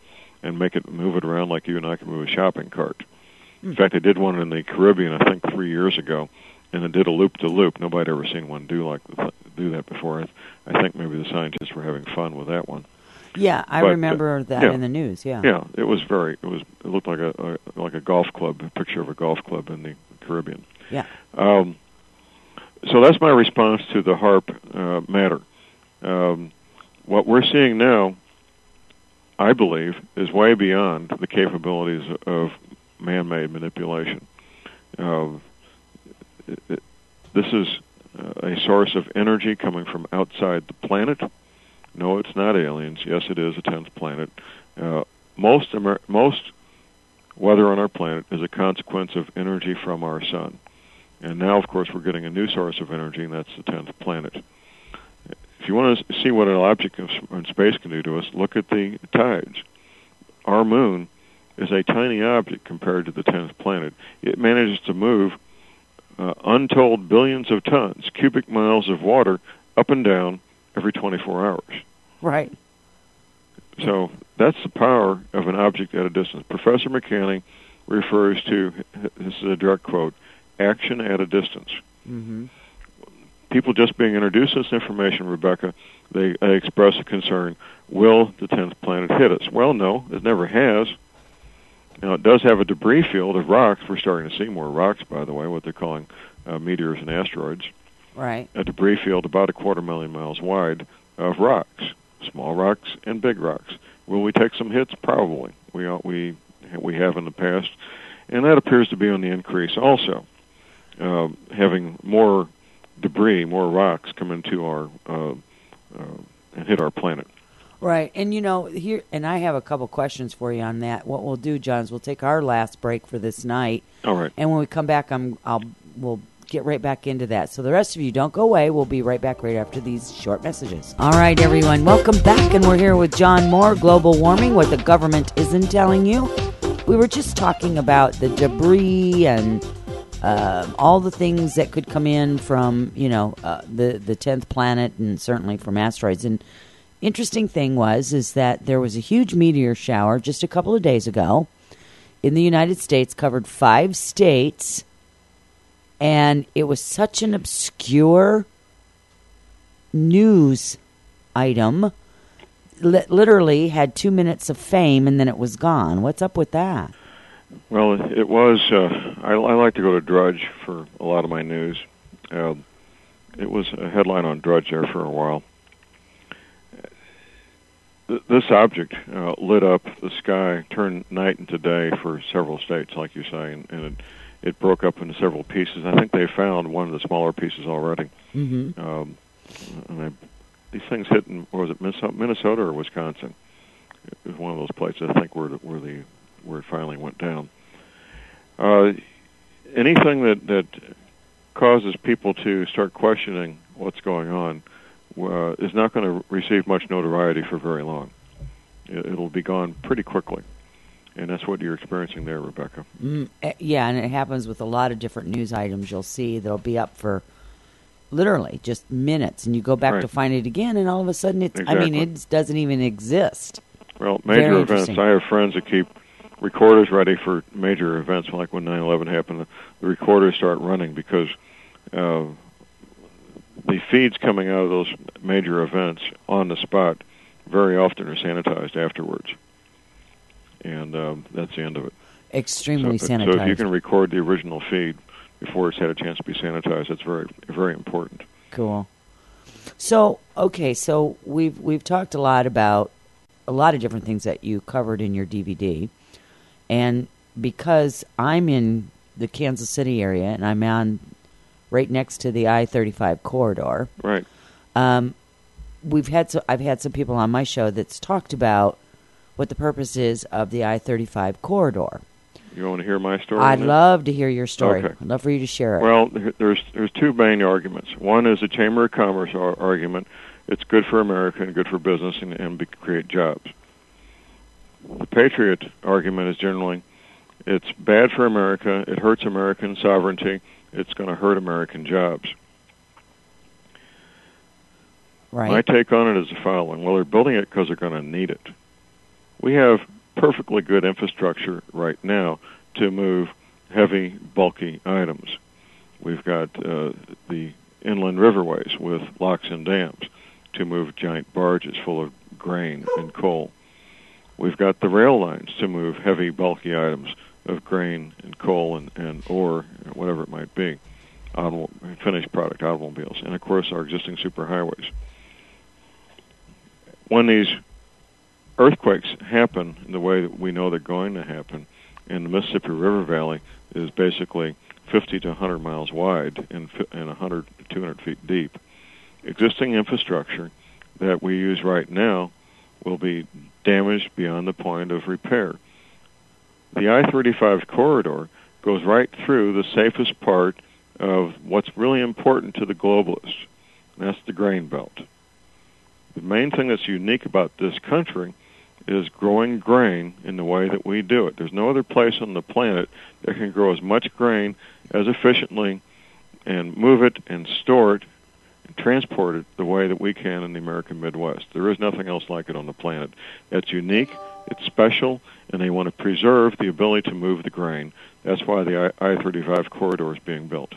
and make it move it around like you and I can move a shopping cart. In fact, I did one in the Caribbean, I think, three years ago, and it did a loop-to-loop. Nobody had ever seen one do like do that before. I, I think maybe the scientists were having fun with that one. Yeah, I but, remember uh, that yeah, in the news. Yeah, yeah, it was very. It was. It looked like a, a like a golf club, a picture of a golf club in the Caribbean. Yeah. Um, so that's my response to the HAARP uh, matter. Um, what we're seeing now, I believe, is way beyond the capabilities of man-made manipulation. Uh, it, it, this is uh, a source of energy coming from outside the planet. No, it's not aliens. Yes, it is a tenth planet. Uh, most Amer- most weather on our planet is a consequence of energy from our sun. And now, of course, we're getting a new source of energy, and that's the tenth planet. If you want to see what an object in space can do to us, look at the tides. Our moon is a tiny object compared to the tenth planet. It manages to move uh, untold billions of tons, cubic miles of water, up and down every twenty-four hours. Right. So that's the power of an object at a distance. Professor McCanny refers to, this is a direct quote, action at a distance. Mm-hmm. People just being introduced to this information, Rebecca, they, they express a concern, will the tenth planet hit us? Well, no, it never has. Now, it does have a debris field of rocks. We're starting to see more rocks, by the way, what they're calling uh, meteors and asteroids. Right. A debris field about a quarter million miles wide of rocks, small rocks and big rocks. Will we take some hits? Probably. We we we have in the past, and that appears to be on the increase also. Uh, having more debris, more rocks come into our uh, uh, and hit our planet. Right, and you know here, and I have a couple questions for you on that. What we'll do, John, is we'll take our last break for this night. All right. And when we come back, I'm I'll we'll get right back into that. So the rest of you, don't go away. We'll be right back right after these short messages. All right, everyone, welcome back, and we're here with John Moore, Global Warming, what the government isn't telling you. We were just talking about the debris and uh, all the things that could come in from, you know, uh, the the tenth planet, and certainly from asteroids. And interesting thing was is that there was a huge meteor shower just a couple of days ago in the United States, covered five states. And it was such an obscure news item. L- literally had two minutes of fame, and then it was gone. What's up with that? Well, it was. Uh, I, I like to go to Drudge for a lot of my news. Uh, it was a headline on Drudge there for a while. Th- this object uh, lit up the sky, turned night into day for several states, like you say, and, and it, it broke up into several pieces. I think they found one of the smaller pieces already. Mm-hmm. Um, and I, these things hit in, what was it, Minnesota or Wisconsin? It was one of those places, I think, where the, where the where it finally went down. Uh, anything that that causes people to start questioning what's going on uh, is not going to receive much notoriety for very long. It, it'll be gone pretty quickly. And that's what you're experiencing there, Rebecca. Mm, yeah, and it happens with a lot of different news items you'll see that'll be up for literally just minutes, and you go back right. to find it again, and all of a sudden, it's, exactly. I mean, it doesn't even exist. Well, major Very events. I have friends that keep recorders ready for major events, like when nine eleven happened. The recorders start running because uh, the feeds coming out of those major events on the spot very often are sanitized afterwards. And um, that's the end of it. Extremely so, sanitized. So if you can record the original feed before it's had a chance to be sanitized, that's very, very important. Cool. So, okay, so we've we've talked a lot about a lot of different things that you covered in your D V D. And because I'm in the Kansas City area and I'm on right next to the I thirty-five corridor. Right. Um, we've had so I've had some people on my show that's talked about what the purpose is of the I thirty-five corridor. You want to hear my story? I'd love to hear your story. Okay. I'd love for you to share it. Well, there's there's two main arguments. One is the Chamber of Commerce ar- argument. It's good for America and good for business and, and be, create jobs. The Patriot argument is generally it's bad for America, it hurts American sovereignty, it's going to hurt American jobs. Right. My take on it is the following. Well, they're building it because they're going to need it. We have perfectly good infrastructure right now to move heavy, bulky items. We've got uh, the inland riverways with locks and dams to move giant barges full of grain and coal. We've got the rail lines to move heavy, bulky items of grain and coal and, and ore, whatever it might be, automobile, finished product automobiles, and of course our existing superhighways. When these earthquakes happen in the way that we know they're going to happen, and the Mississippi River Valley is basically fifty to one hundred miles wide and, and one hundred to two hundred feet deep, existing infrastructure that we use right now will be damaged beyond the point of repair. The I thirty-five corridor goes right through the safest part of what's really important to the globalists, and that's the grain belt. The main thing that's unique about this country is growing grain in the way that we do it. There's no other place on the planet that can grow as much grain as efficiently and move it and store it and transport it the way that we can in the American Midwest. There is nothing else like it on the planet. It's unique, it's special, and they want to preserve the ability to move the grain. That's why the I thirty-five corridor is being built.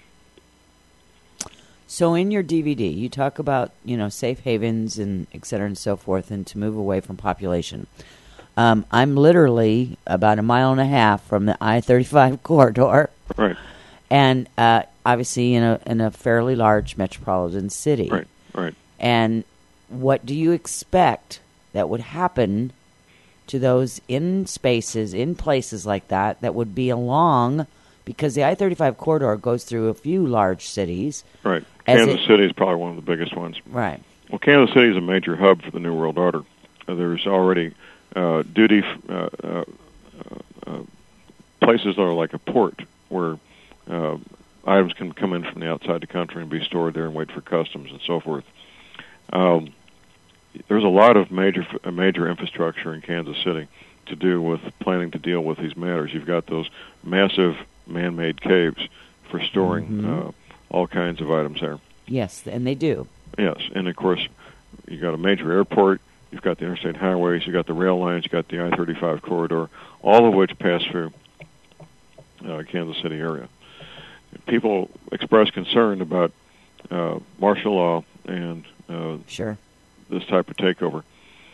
So in your D V D, you talk about, you know, safe havens and et cetera and so forth, and to move away from population. Um, I'm literally about a mile and a half from the I thirty-five corridor. Right. And uh, obviously in a in a fairly large metropolitan city. Right, right. And what do you expect that would happen to those in spaces, in places like that, that would be along, because the I thirty-five corridor goes through a few large cities. Right. Kansas it, City is probably one of the biggest ones. Right. Well, Kansas City is a major hub for the New World Order. Uh, there's already uh, duty uh, uh, uh, places that are like a port where uh, items can come in from the outside the country and be stored there and wait for customs and so forth. Um, there's a lot of major uh, major infrastructure in Kansas City to do with planning to deal with these matters. You've got those massive man-made caves for storing mm-hmm. uh, all kinds of items there. Yes, and they do. Yes, and of course, you've got a major airport, you've got the interstate highways, you've got the rail lines, you've got the I thirty-five corridor, all of which pass through uh, Kansas City area. People express concern about uh, martial law and uh, sure. this type of takeover.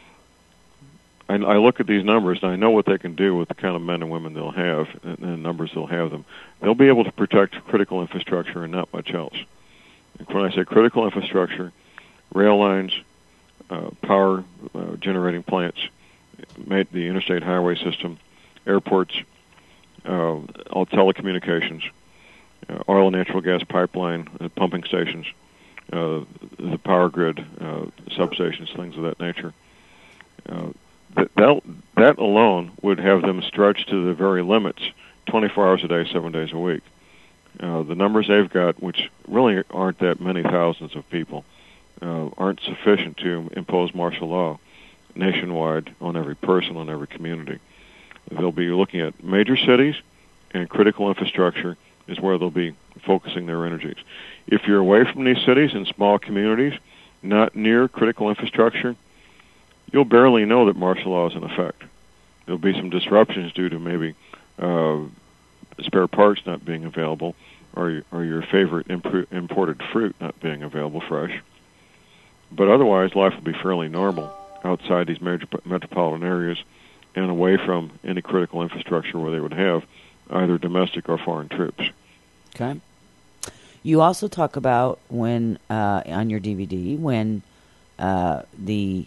And I look at these numbers, and I know what they can do with the kind of men and women they'll have, and the numbers they'll have them. They'll be able to protect critical infrastructure and not much else. And when I say critical infrastructure, rail lines, uh, power uh, generating plants, the interstate highway system, airports, uh, all telecommunications, uh, oil and natural gas pipeline, uh, pumping stations, uh, the power grid, uh, substations, things of that nature. Uh, That, that that alone would have them stretched to the very limits, twenty-four hours a day, seven days a week. Uh, the numbers they've got, which really aren't that many thousands of people, uh, aren't sufficient to impose martial law nationwide on every person, on every community. They'll be looking at major cities, and critical infrastructure is where they'll be focusing their energies. If you're away from these cities in small communities, not near critical infrastructure, you'll barely know that martial law is in effect. There'll be some disruptions due to maybe uh, spare parts not being available, or, or your favorite imp- imported fruit not being available fresh. But otherwise, life will be fairly normal outside these major metropolitan areas and away from any critical infrastructure where they would have either domestic or foreign troops. Okay. You also talk about when, uh, on your D V D, when uh, the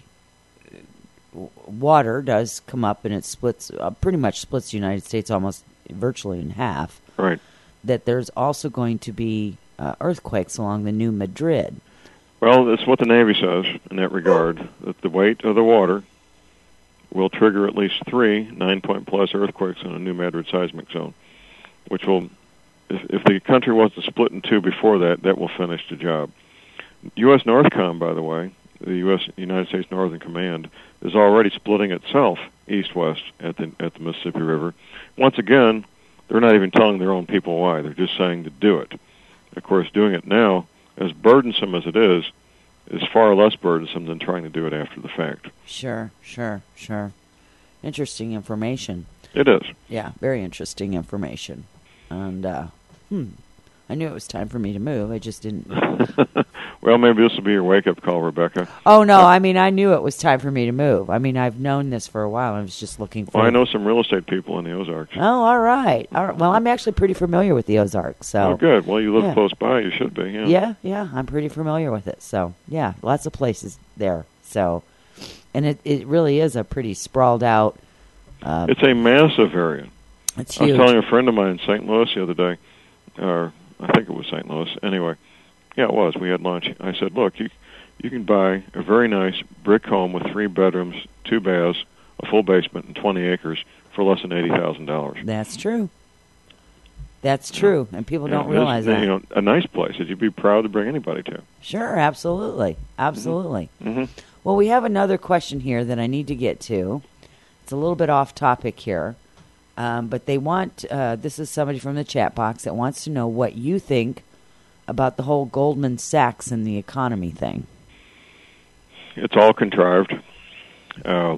water does come up and it splits, uh, pretty much splits the United States almost virtually in half. Right. That there's also going to be uh, earthquakes along the New Madrid. Well, that's what the Navy says in that regard, that the weight of the water will trigger at least three nine-point-plus earthquakes in a New Madrid seismic zone, which will, if, if the country wasn't split in two before that, that will finish the job. U S NORTHCOM, by the way, the U S United States Northern Command, is already splitting itself east-west at the at the Mississippi River. Once again, they're not even telling their own people why. They're just saying to do it. Of course, doing it now, as burdensome as it is, is far less burdensome than trying to do it after the fact. Sure, sure, sure. Interesting information. It is. Yeah, very interesting information. And, uh, hmm, I knew it was time for me to move. I just didn't. Well, maybe this will be your wake-up call, Rebecca. Oh, no, Uh, I mean, I knew it was time for me to move. I mean, I've known this for a while. I was just looking for... Well, I know some real estate people in the Ozarks. Oh, all right. All right. Well, I'm actually pretty familiar with the Ozarks, so... Oh, good. Well, you live yeah. close by. You should be, yeah. Yeah, yeah, I'm pretty familiar with it. So, yeah, lots of places there. So, and it, it really is a pretty sprawled out... Uh, It's a massive area. It's I was huge. telling a friend of mine in Saint Louis the other day, or I think it was Saint Louis. Anyway, yeah, it was. We had lunch. I said, look, you you can buy a very nice brick home with three bedrooms, two baths, a full basement, and twenty acres for less than eighty thousand dollars. That's true. That's true, and people don't Yeah, realize it's, that. You know, a nice place that you'd be proud to bring anybody to. Sure, absolutely. Absolutely. Mm-hmm. Well, we have another question here that I need to get to. It's a little bit off topic here, um, but they want, uh, this is somebody from the chat box that wants to know what you think about the whole Goldman Sachs and the economy thing. It's all contrived. Uh,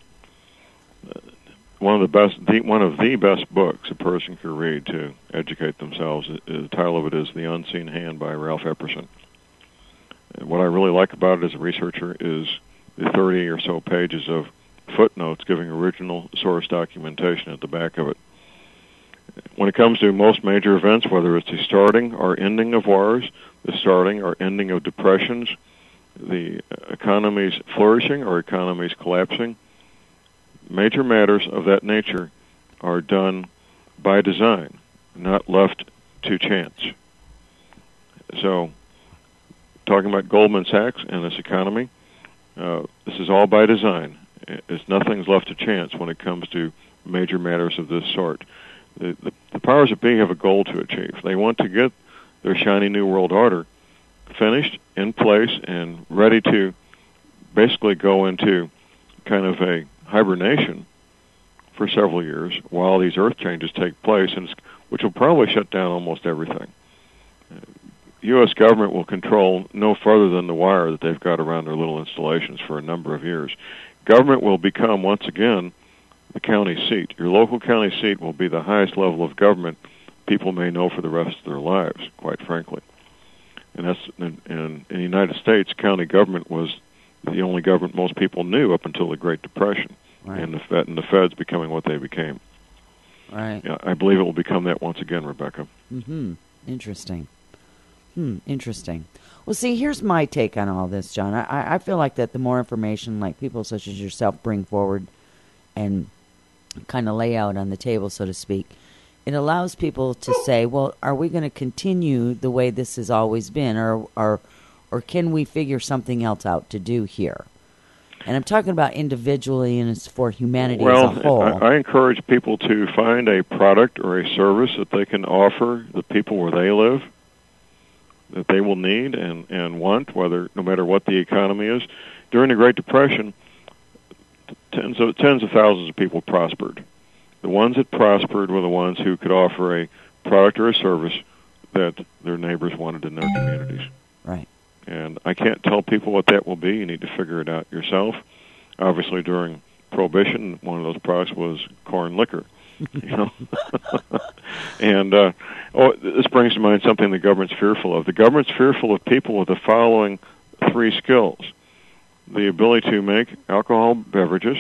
one of the best, the, one of the best books a person could read to educate themselves. The title of it is "The Unseen Hand" by Ralph Epperson. And what I really like about it as a researcher is the thirty or so pages of footnotes giving original source documentation at the back of it. When it comes to most major events, whether it's the starting or ending of wars, the starting or ending of depressions, the economies flourishing or economies collapsing, major matters of that nature are done by design, not left to chance. So, talking about Goldman Sachs and this economy, uh, this is all by design. It's nothing's left to chance when it comes to major matters of this sort. The, the, the powers that be have a goal to achieve. They want to get their shiny new world order finished, in place, and ready to basically go into kind of a hibernation for several years while these earth changes take place, and it's, which will probably shut down almost everything. U S government will control no further than the wire that they've got around their little installations for a number of years. Government will become, once again, the county seat. Your local county seat will be the highest level of government people may know for the rest of their lives, quite frankly. And that's in, in, in the United States, county government was the only government most people knew up until the Great Depression, Right. and the Fed and the Feds becoming what they became. Right. Yeah, I believe it will become that once again, Rebecca. Mm-hmm. Interesting. Hmm, interesting. Well, see, here's my take on all this, John. I, I feel like that the more information, like people such as yourself bring forward and kind of lay out on the table, so to speak, it allows people to say, well, are we going to continue the way this has always been, or, or, or can we figure something else out to do here? And I'm talking about individually, and it's for humanity well, as a whole. I, I encourage people to find a product or a service that they can offer the people where they live, that they will need and, and want, whether no matter what the economy is. During the Great Depression, tens of tens of thousands of people prospered. The ones that prospered were the ones who could offer a product or a service that their neighbors wanted in their communities. Right. And I can't tell people what that will be. You need to figure it out yourself. Obviously, during Prohibition, one of those products was corn liquor. You know, and uh, oh, this brings to mind something the government's fearful of. The government's fearful of people with the following three skills: the ability to make alcohol beverages,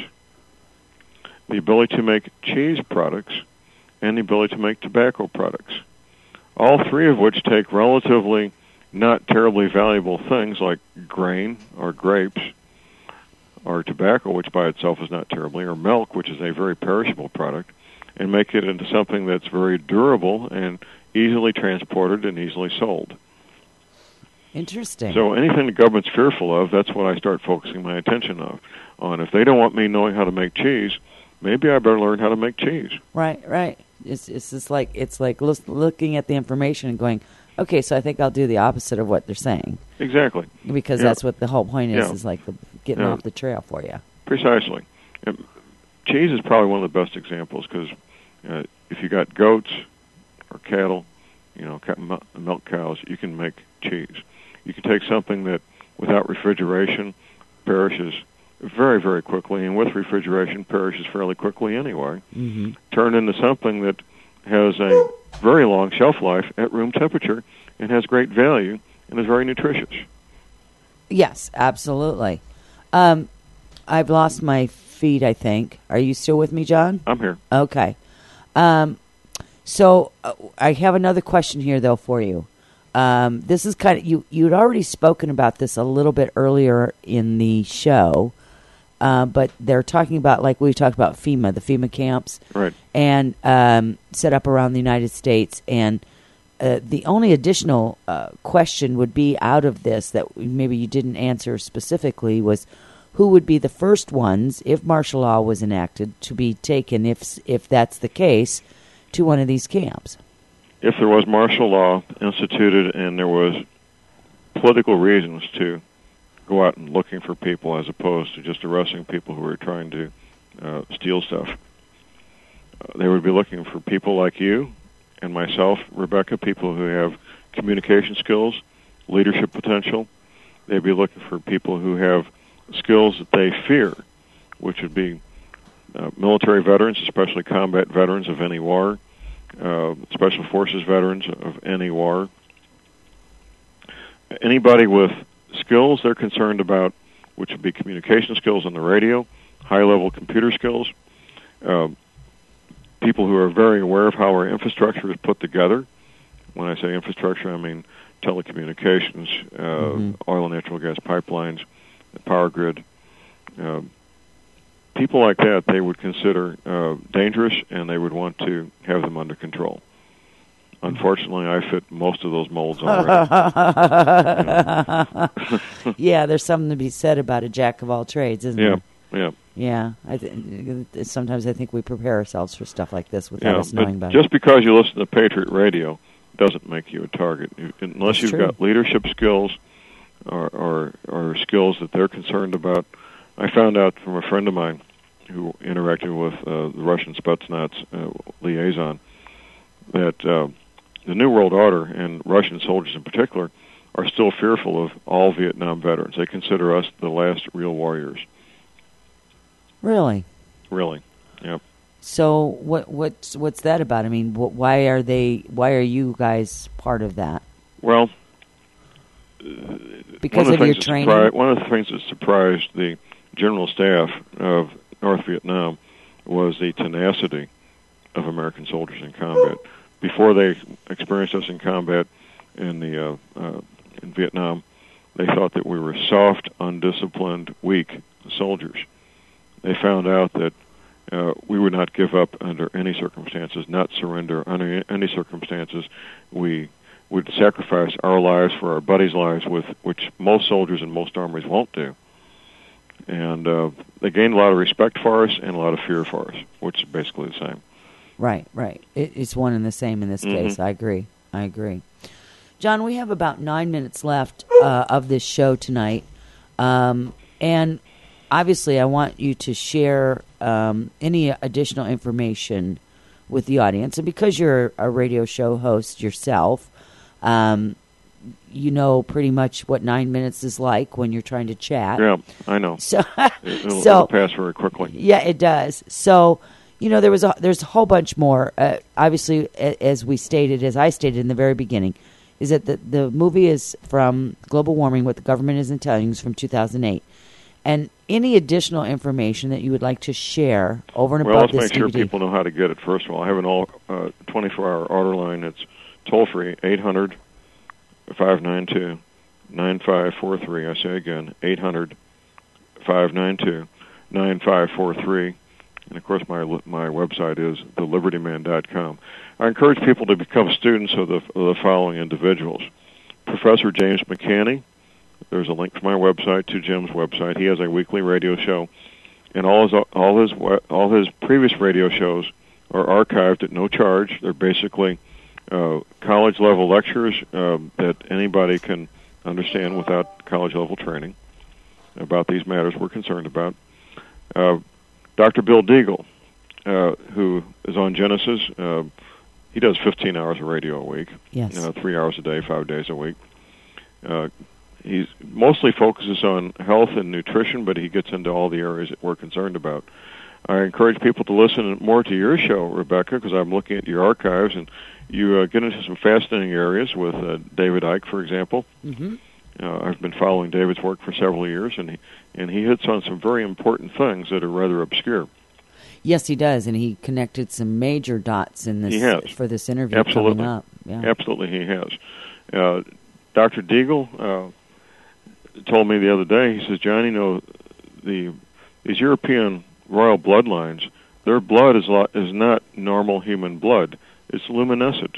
the ability to make cheese products, and the ability to make tobacco products. All three of which take relatively not terribly valuable things like grain or grapes, or tobacco, which by itself is not terribly, or milk, which is a very perishable product, and make it into something that's very durable and easily transported and easily sold. Interesting. So anything the government's fearful of, that's what I start focusing my attention of, on. If they don't want me knowing how to make cheese, maybe I better learn how to make cheese. Right, right. It's it's just like it's like look, looking at the information and going, okay, so I think I'll do the opposite of what they're saying. Exactly. Because yeah. that's what the whole point is, yeah. is like the, getting yeah. off the trail for you. Precisely. And cheese is probably one of the best examples because uh, if you got goats or cattle, you know, milk cows, you can make cheese. You can take something that, without refrigeration, perishes very, very quickly, and with refrigeration perishes fairly quickly anyway, Mm-hmm. turn into something that has a very long shelf life at room temperature and has great value and is very nutritious. Yes, absolutely. Um, I've lost my feed, I think. Are you still with me, John? I'm here. Okay. Um, so uh, I have another question here, though, for you. Um, this is kind of, you, you'd already spoken about this a little bit earlier in the show, uh, but they're talking about, like we talked about FEMA, the FEMA camps, Right. and um, set up around the United States. And uh, the only additional uh, question would be out of this that maybe you didn't answer specifically was, who would be the first ones, if martial law was enacted, to be taken, if if that's the case, to one of these camps? If there was martial law instituted and there was political reasons to go out and looking for people as opposed to just arresting people who were trying to uh, steal stuff, uh, they would be looking for people like you and myself, Rebecca, people who have communication skills, leadership potential. They'd be looking for people who have skills that they fear, which would be uh, military veterans, especially combat veterans of any war, uh, special forces veterans of any war. Anybody with skills they're concerned about, which would be communication skills on the radio, high-level computer skills, uh, people who are very aware of how our infrastructure is put together. When I say infrastructure, I mean telecommunications, uh, mm-hmm. oil and natural gas pipelines, the power grid. Uh, people like that they would consider uh, dangerous, and they would want to have them under control. Unfortunately, I fit most of those molds already. Yeah, there's something to be said about a jack of all trades, isn't yeah, there? Yeah, yeah. I th- sometimes I think we prepare ourselves for stuff like this without yeah, us knowing about just it. Just because you listen to Patriot Radio doesn't make you a target. You, unless That's you've true. got leadership skills or, or, or skills that they're concerned about. I found out from a friend of mine who interacted with uh, the Russian Spetsnaz uh, liaison that uh, the New World Order, and Russian soldiers in particular, are still fearful of all Vietnam veterans. They consider us the last real warriors. Really? Really, yeah. So what what's what's that about? I mean, wh- why are they? Why are you guys part of that? Well, because of, of your training. Surpri- one of the things that surprised the general staff of North Vietnam was the tenacity of American soldiers in combat. Before they experienced us in combat in the uh, uh, in Vietnam, they thought that we were soft, undisciplined, weak soldiers. They found out that uh, we would not give up under any circumstances, not surrender under any circumstances. We would sacrifice our lives for our buddies' lives, with which most soldiers in most armies won't do. And uh, they gained a lot of respect for us and a lot of fear for us, which is basically the same. Right, right. It, it's one and the same in this Mm-hmm. case. I agree. I agree. John, we have about nine minutes left uh, of this show tonight. Um, and obviously, I want you to share um, any additional information with the audience. And because you're a radio show host yourself, um, you know pretty much what nine minutes is like when you're trying to chat. Yeah, I know. So, it, it'll, so it'll pass very quickly. Yeah, it does. So, you know, there was a, there's a whole bunch more. Uh, obviously, a, as we stated, as I stated in the very beginning, is that the, the movie is from Global Warming, What the Government Isn't Telling You, is from two thousand eight. And any additional information that you would like to share over and well, above let's this make sure D V D. people know how to get it, first of all. I have an all uh, twenty-four hour order line. It's toll-free, eight hundred, five nine two, nine five four three. I say again, eight hundred, five nine two, nine five four three. And, of course, my my website is the liberty man dot com. I encourage people to become students of the, of the following individuals. Professor James McCanney. There's a link to my website, to Jim's website. He has a weekly radio show. And all his, all his, all his previous radio shows are archived at no charge. They're basically uh, college-level lectures uh, that anybody can understand without college-level training about these matters we're concerned about. Uh, Doctor Bill Deagle, uh, who is on Genesis, uh, he does fifteen hours of radio a week, Yes. uh, three hours a day, five days a week. Uh, he mostly focuses on health and nutrition, but he gets into all the areas that we're concerned about. I encourage people to listen more to your show, Rebecca, because I'm looking at your archives, and you uh, get into some fascinating areas with uh, David Icke, for example. Mm-hmm. Uh, I've been following David's work for several years, and he, and he hits on some very important things that are rather obscure. Yes, he does, and he connected some major dots in this He has. for this interview Absolutely. coming up. Yeah. Absolutely, he has. Uh, Doctor Deagle uh, told me the other day, he says, John, you know, the these European royal bloodlines, their blood is lo- is not normal human blood. It's luminescent.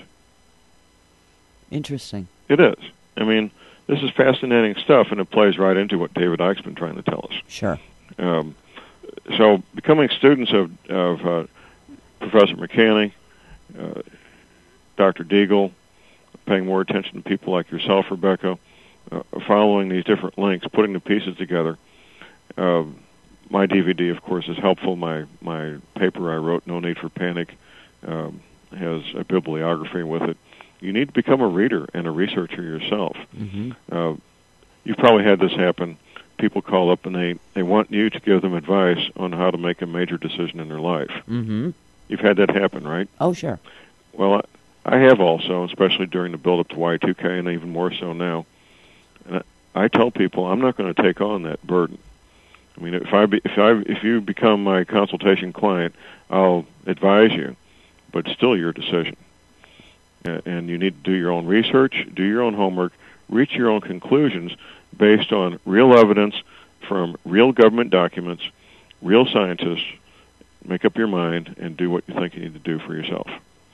Interesting. It is. I mean, this is fascinating stuff, and it plays right into what David Icke's been trying to tell us. Sure. Um, so becoming students of, of uh, Professor McCanney, uh, Doctor Deagle, paying more attention to people like yourself, Rebecca, uh, following these different links, putting the pieces together. Uh, my D V D, of course, is helpful. My my paper I wrote, No Need for Panic, um, has a bibliography with it. You need to become a reader and a researcher yourself. Mm-hmm. Uh, you've probably had this happen. People call up and they, they want you to give them advice on how to make a major decision in their life. Mm-hmm. You've had that happen, right? Oh, sure. Well, I, I have also, especially during the build-up to Y two K, and even more so now. And I, I tell people I'm not going to take on that burden. I mean, if I be, if I if you become my consultation client, I'll advise you, but it's still your decision. Uh, and you need to do your own research, do your own homework, reach your own conclusions based on real evidence from real government documents, real scientists. Make up your mind and do what you think you need to do for yourself.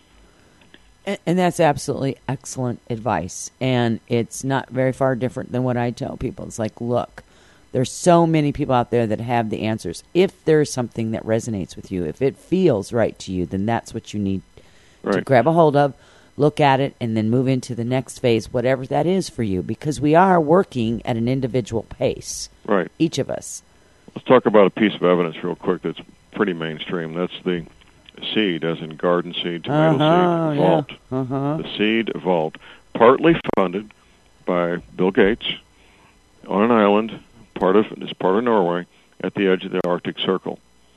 And, and that's absolutely excellent advice. And it's not very far different than what I tell people. It's like, look, there's so many people out there that have the answers. If there's something that resonates with you, if it feels right to you, then that's what you need Right. to grab a hold of, look at it, and then move into the next phase, whatever that is for you, because we are working at an individual pace, Right. each of us. Let's talk about a piece of evidence real quick that's pretty mainstream. That's the seed, as in garden seed, tomato Uh-huh, seed, yeah. vault. Uh-huh. The seed vault, partly funded by Bill Gates on an island, part of it's part of Norway, at the edge of the Arctic Circle.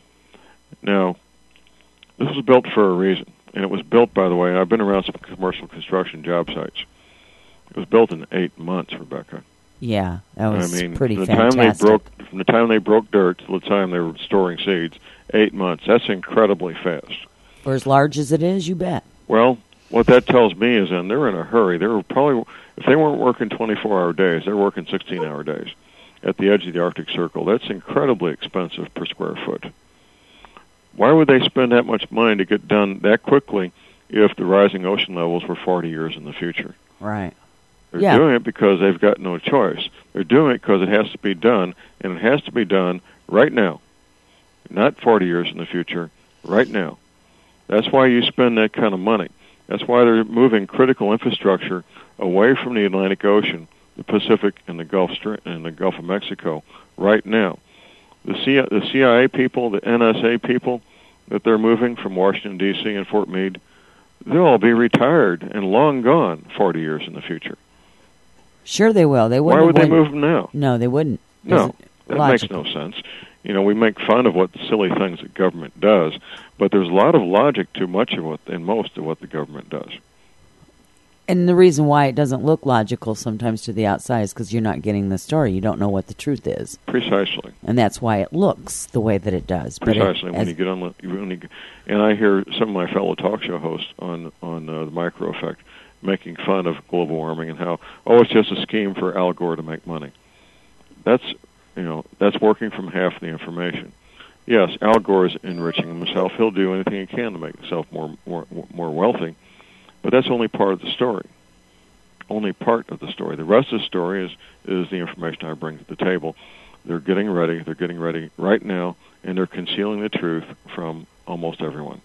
Now, this was built for a reason, and it was built, by the way, I've been around some commercial construction job sites. It was built in eight months, Rebecca. Yeah, that was I mean, pretty from the fantastic. time they broke, from the time they broke dirt to the time they were storing seeds, eight months. That's incredibly fast. For as large as it is, you bet. Well, what that tells me is, then they're in a hurry. They were probably, if they weren't working twenty-four hour days, they're working sixteen hour days at the edge of the Arctic Circle. That's incredibly expensive per square foot. Why would they spend that much money to get done that quickly if the rising ocean levels were forty years in the future? Right. They're Yeah. doing it because they've got no choice. They're doing it because it has to be done, and it has to be done right now. Not forty years in the future, right now. That's why you spend that kind of money. That's why they're moving critical infrastructure away from the Atlantic Ocean, the Pacific, and the Gulf Stream, and the Gulf of Mexico right now. The C- the C I A people, the N S A people that they're moving from Washington, D C and Fort Meade, they'll all be retired and long gone forty years in the future. Sure they will. They wouldn't Why would have they went- move them now? No, they wouldn't. No, Doesn't- that logical. makes no sense. You know, we make fun of what silly things that government does, but there's a lot of logic to much of what, and most of what the government does. And the reason why it doesn't look logical sometimes to the outside is because you're not getting the story. You don't know what the truth is. Precisely. And that's why it looks the way that it does. But it- Precisely. when as- you get on the, when you, and I hear some of my fellow talk show hosts on on uh, the Micro Effect making fun of global warming and how, oh, it's just a scheme for Al Gore to make money. That's, you know, that's working from half the information. Yes, Al Gore is enriching himself. He'll do anything he can to make himself more more more wealthy, but that's only part of the story. Only part of the story. The rest of the story is is the information I bring to the table. They're getting ready. They're getting ready right now, and they're concealing the truth from almost everyone.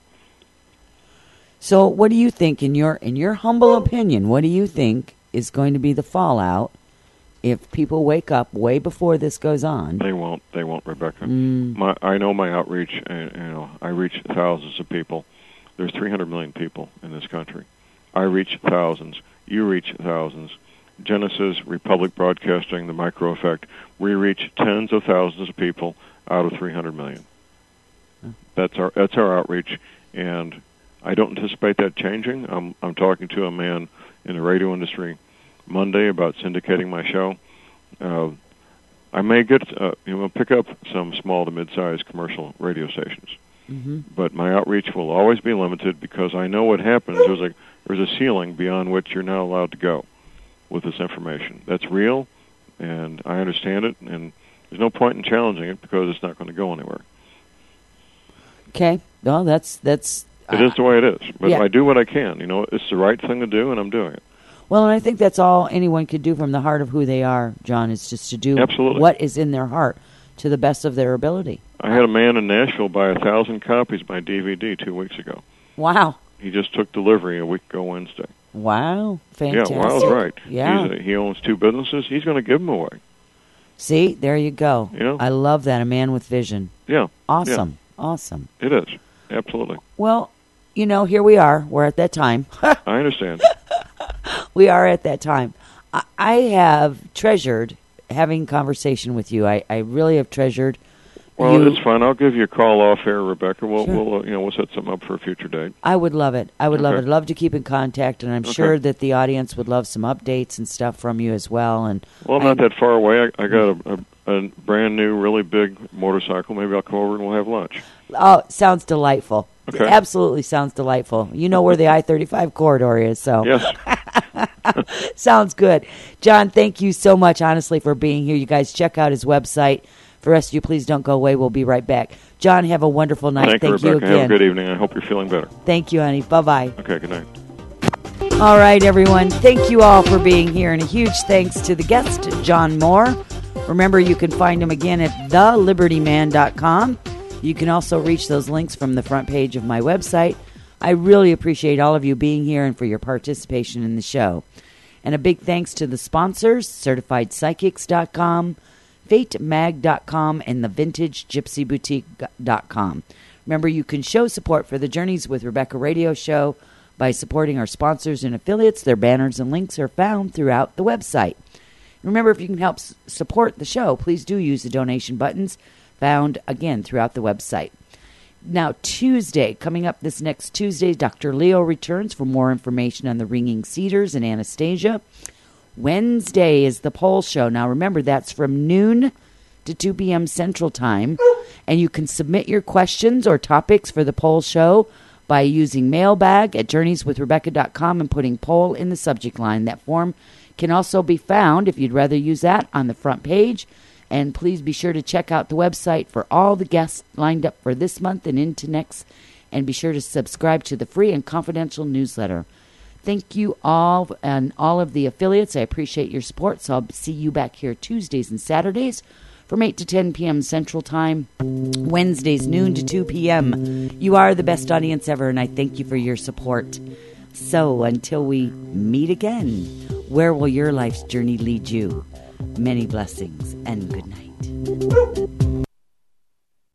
So, what do you think, in your in your humble opinion, what do you think is going to be the fallout if people wake up way before this goes on? They won't. They won't, Rebecca. Mm. My, I know my outreach. And, you know, I reach thousands of people. There's three hundred million people in this country. I reach thousands. You reach thousands. Genesis, Republic Broadcasting, the Micro Effect, we reach tens of thousands of people out of three hundred million. That's our that's our outreach, and I don't anticipate that changing. I'm I'm talking to a man in the radio industry Monday about syndicating my show. Uh, I may get uh, you know pick up some small to mid-sized commercial radio stations, mm-hmm. but my outreach will always be limited because I know what happens. There's a there's a ceiling beyond which you're not allowed to go with this information. That's real, and I understand it, and there's no point in challenging it because it's not going to go anywhere. Okay. Well, that's that's. It uh, is the way it is, but yeah. I do what I can. You know, it's the right thing to do, and I'm doing it. Well, and I think that's all anyone could do from the heart of who they are, John, is just to do Absolutely. what is in their heart to the best of their ability. I had a man in Nashville buy a thousand copies of my D V D two weeks ago. Wow. He just took delivery a week ago Wednesday. Wow. Fantastic. Yeah, Wow's right. Yeah. He's a, he owns two businesses. He's going to give them away. See, there you go. You know? I love that, a man with vision. Yeah. Awesome. Yeah. Awesome. It is. Absolutely. Well, you know, here we are. We're at that time. I understand. We are at that time. I, I have treasured having conversation with you. I, I really have treasured. Well, you. It's fine. I'll give you a call off air, Rebecca. We'll, Sure. we'll, uh, you know, we'll set something up for a future date. I would love it. I would love Okay. it. I'd love to keep in contact, and I'm Okay. sure that the audience would love some updates and stuff from you as well. And Well, I'm not that far away. I, I got a, a, a brand new, really big motorcycle. Maybe I'll come over and we'll have lunch. Oh, sounds delightful. Okay. It absolutely sounds delightful. You know where the I thirty-five corridor is, so Yes. sounds good. John, thank you so much, honestly, for being here. You guys check out his website. For the rest of you, please don't go away. We'll be right back. John, have a wonderful night. Thank, Thank you, you Rebecca. again. Have a good evening. I hope you're feeling better. Thank you, honey. Bye-bye. Okay, good night. All right, everyone. Thank you all for being here, and a huge thanks to the guest, John Moore. Remember, you can find him again at the liberty man dot com. You can also reach those links from the front page of my website. I really appreciate all of you being here and for your participation in the show. And a big thanks to the sponsors, certified psychics dot com, fate mag dot com, and the vintage gypsy boutique dot com. Remember, you can show support for the Journeys with Rebecca radio show by supporting our sponsors and affiliates. Their banners and links are found throughout the website. Remember, if you can help s- support the show, please do use the donation buttons found, again, throughout the website. Now, Tuesday, coming up this next Tuesday, Doctor Leo returns for more information on the Ringing Cedars and Anastasia. Wednesday is the poll show. Now, remember, that's from noon to two p.m. Central Time, and you can submit your questions or topics for the poll show by using mailbag at journeys with rebecca dot com and putting poll in the subject line. That form can also be found, if you'd rather use that, on the front page. And please be sure to check out the website for all the guests lined up for this month and into next. And be sure to subscribe to the free and confidential newsletter. Thank you all and all of the affiliates. I appreciate your support. So I'll see you back here Tuesdays and Saturdays from eight to ten p.m. Central Time. Wednesdays, noon to two p.m. You are the best audience ever, and I thank you for your support. So until we meet again, where will your life's journey lead you? Many blessings and good night.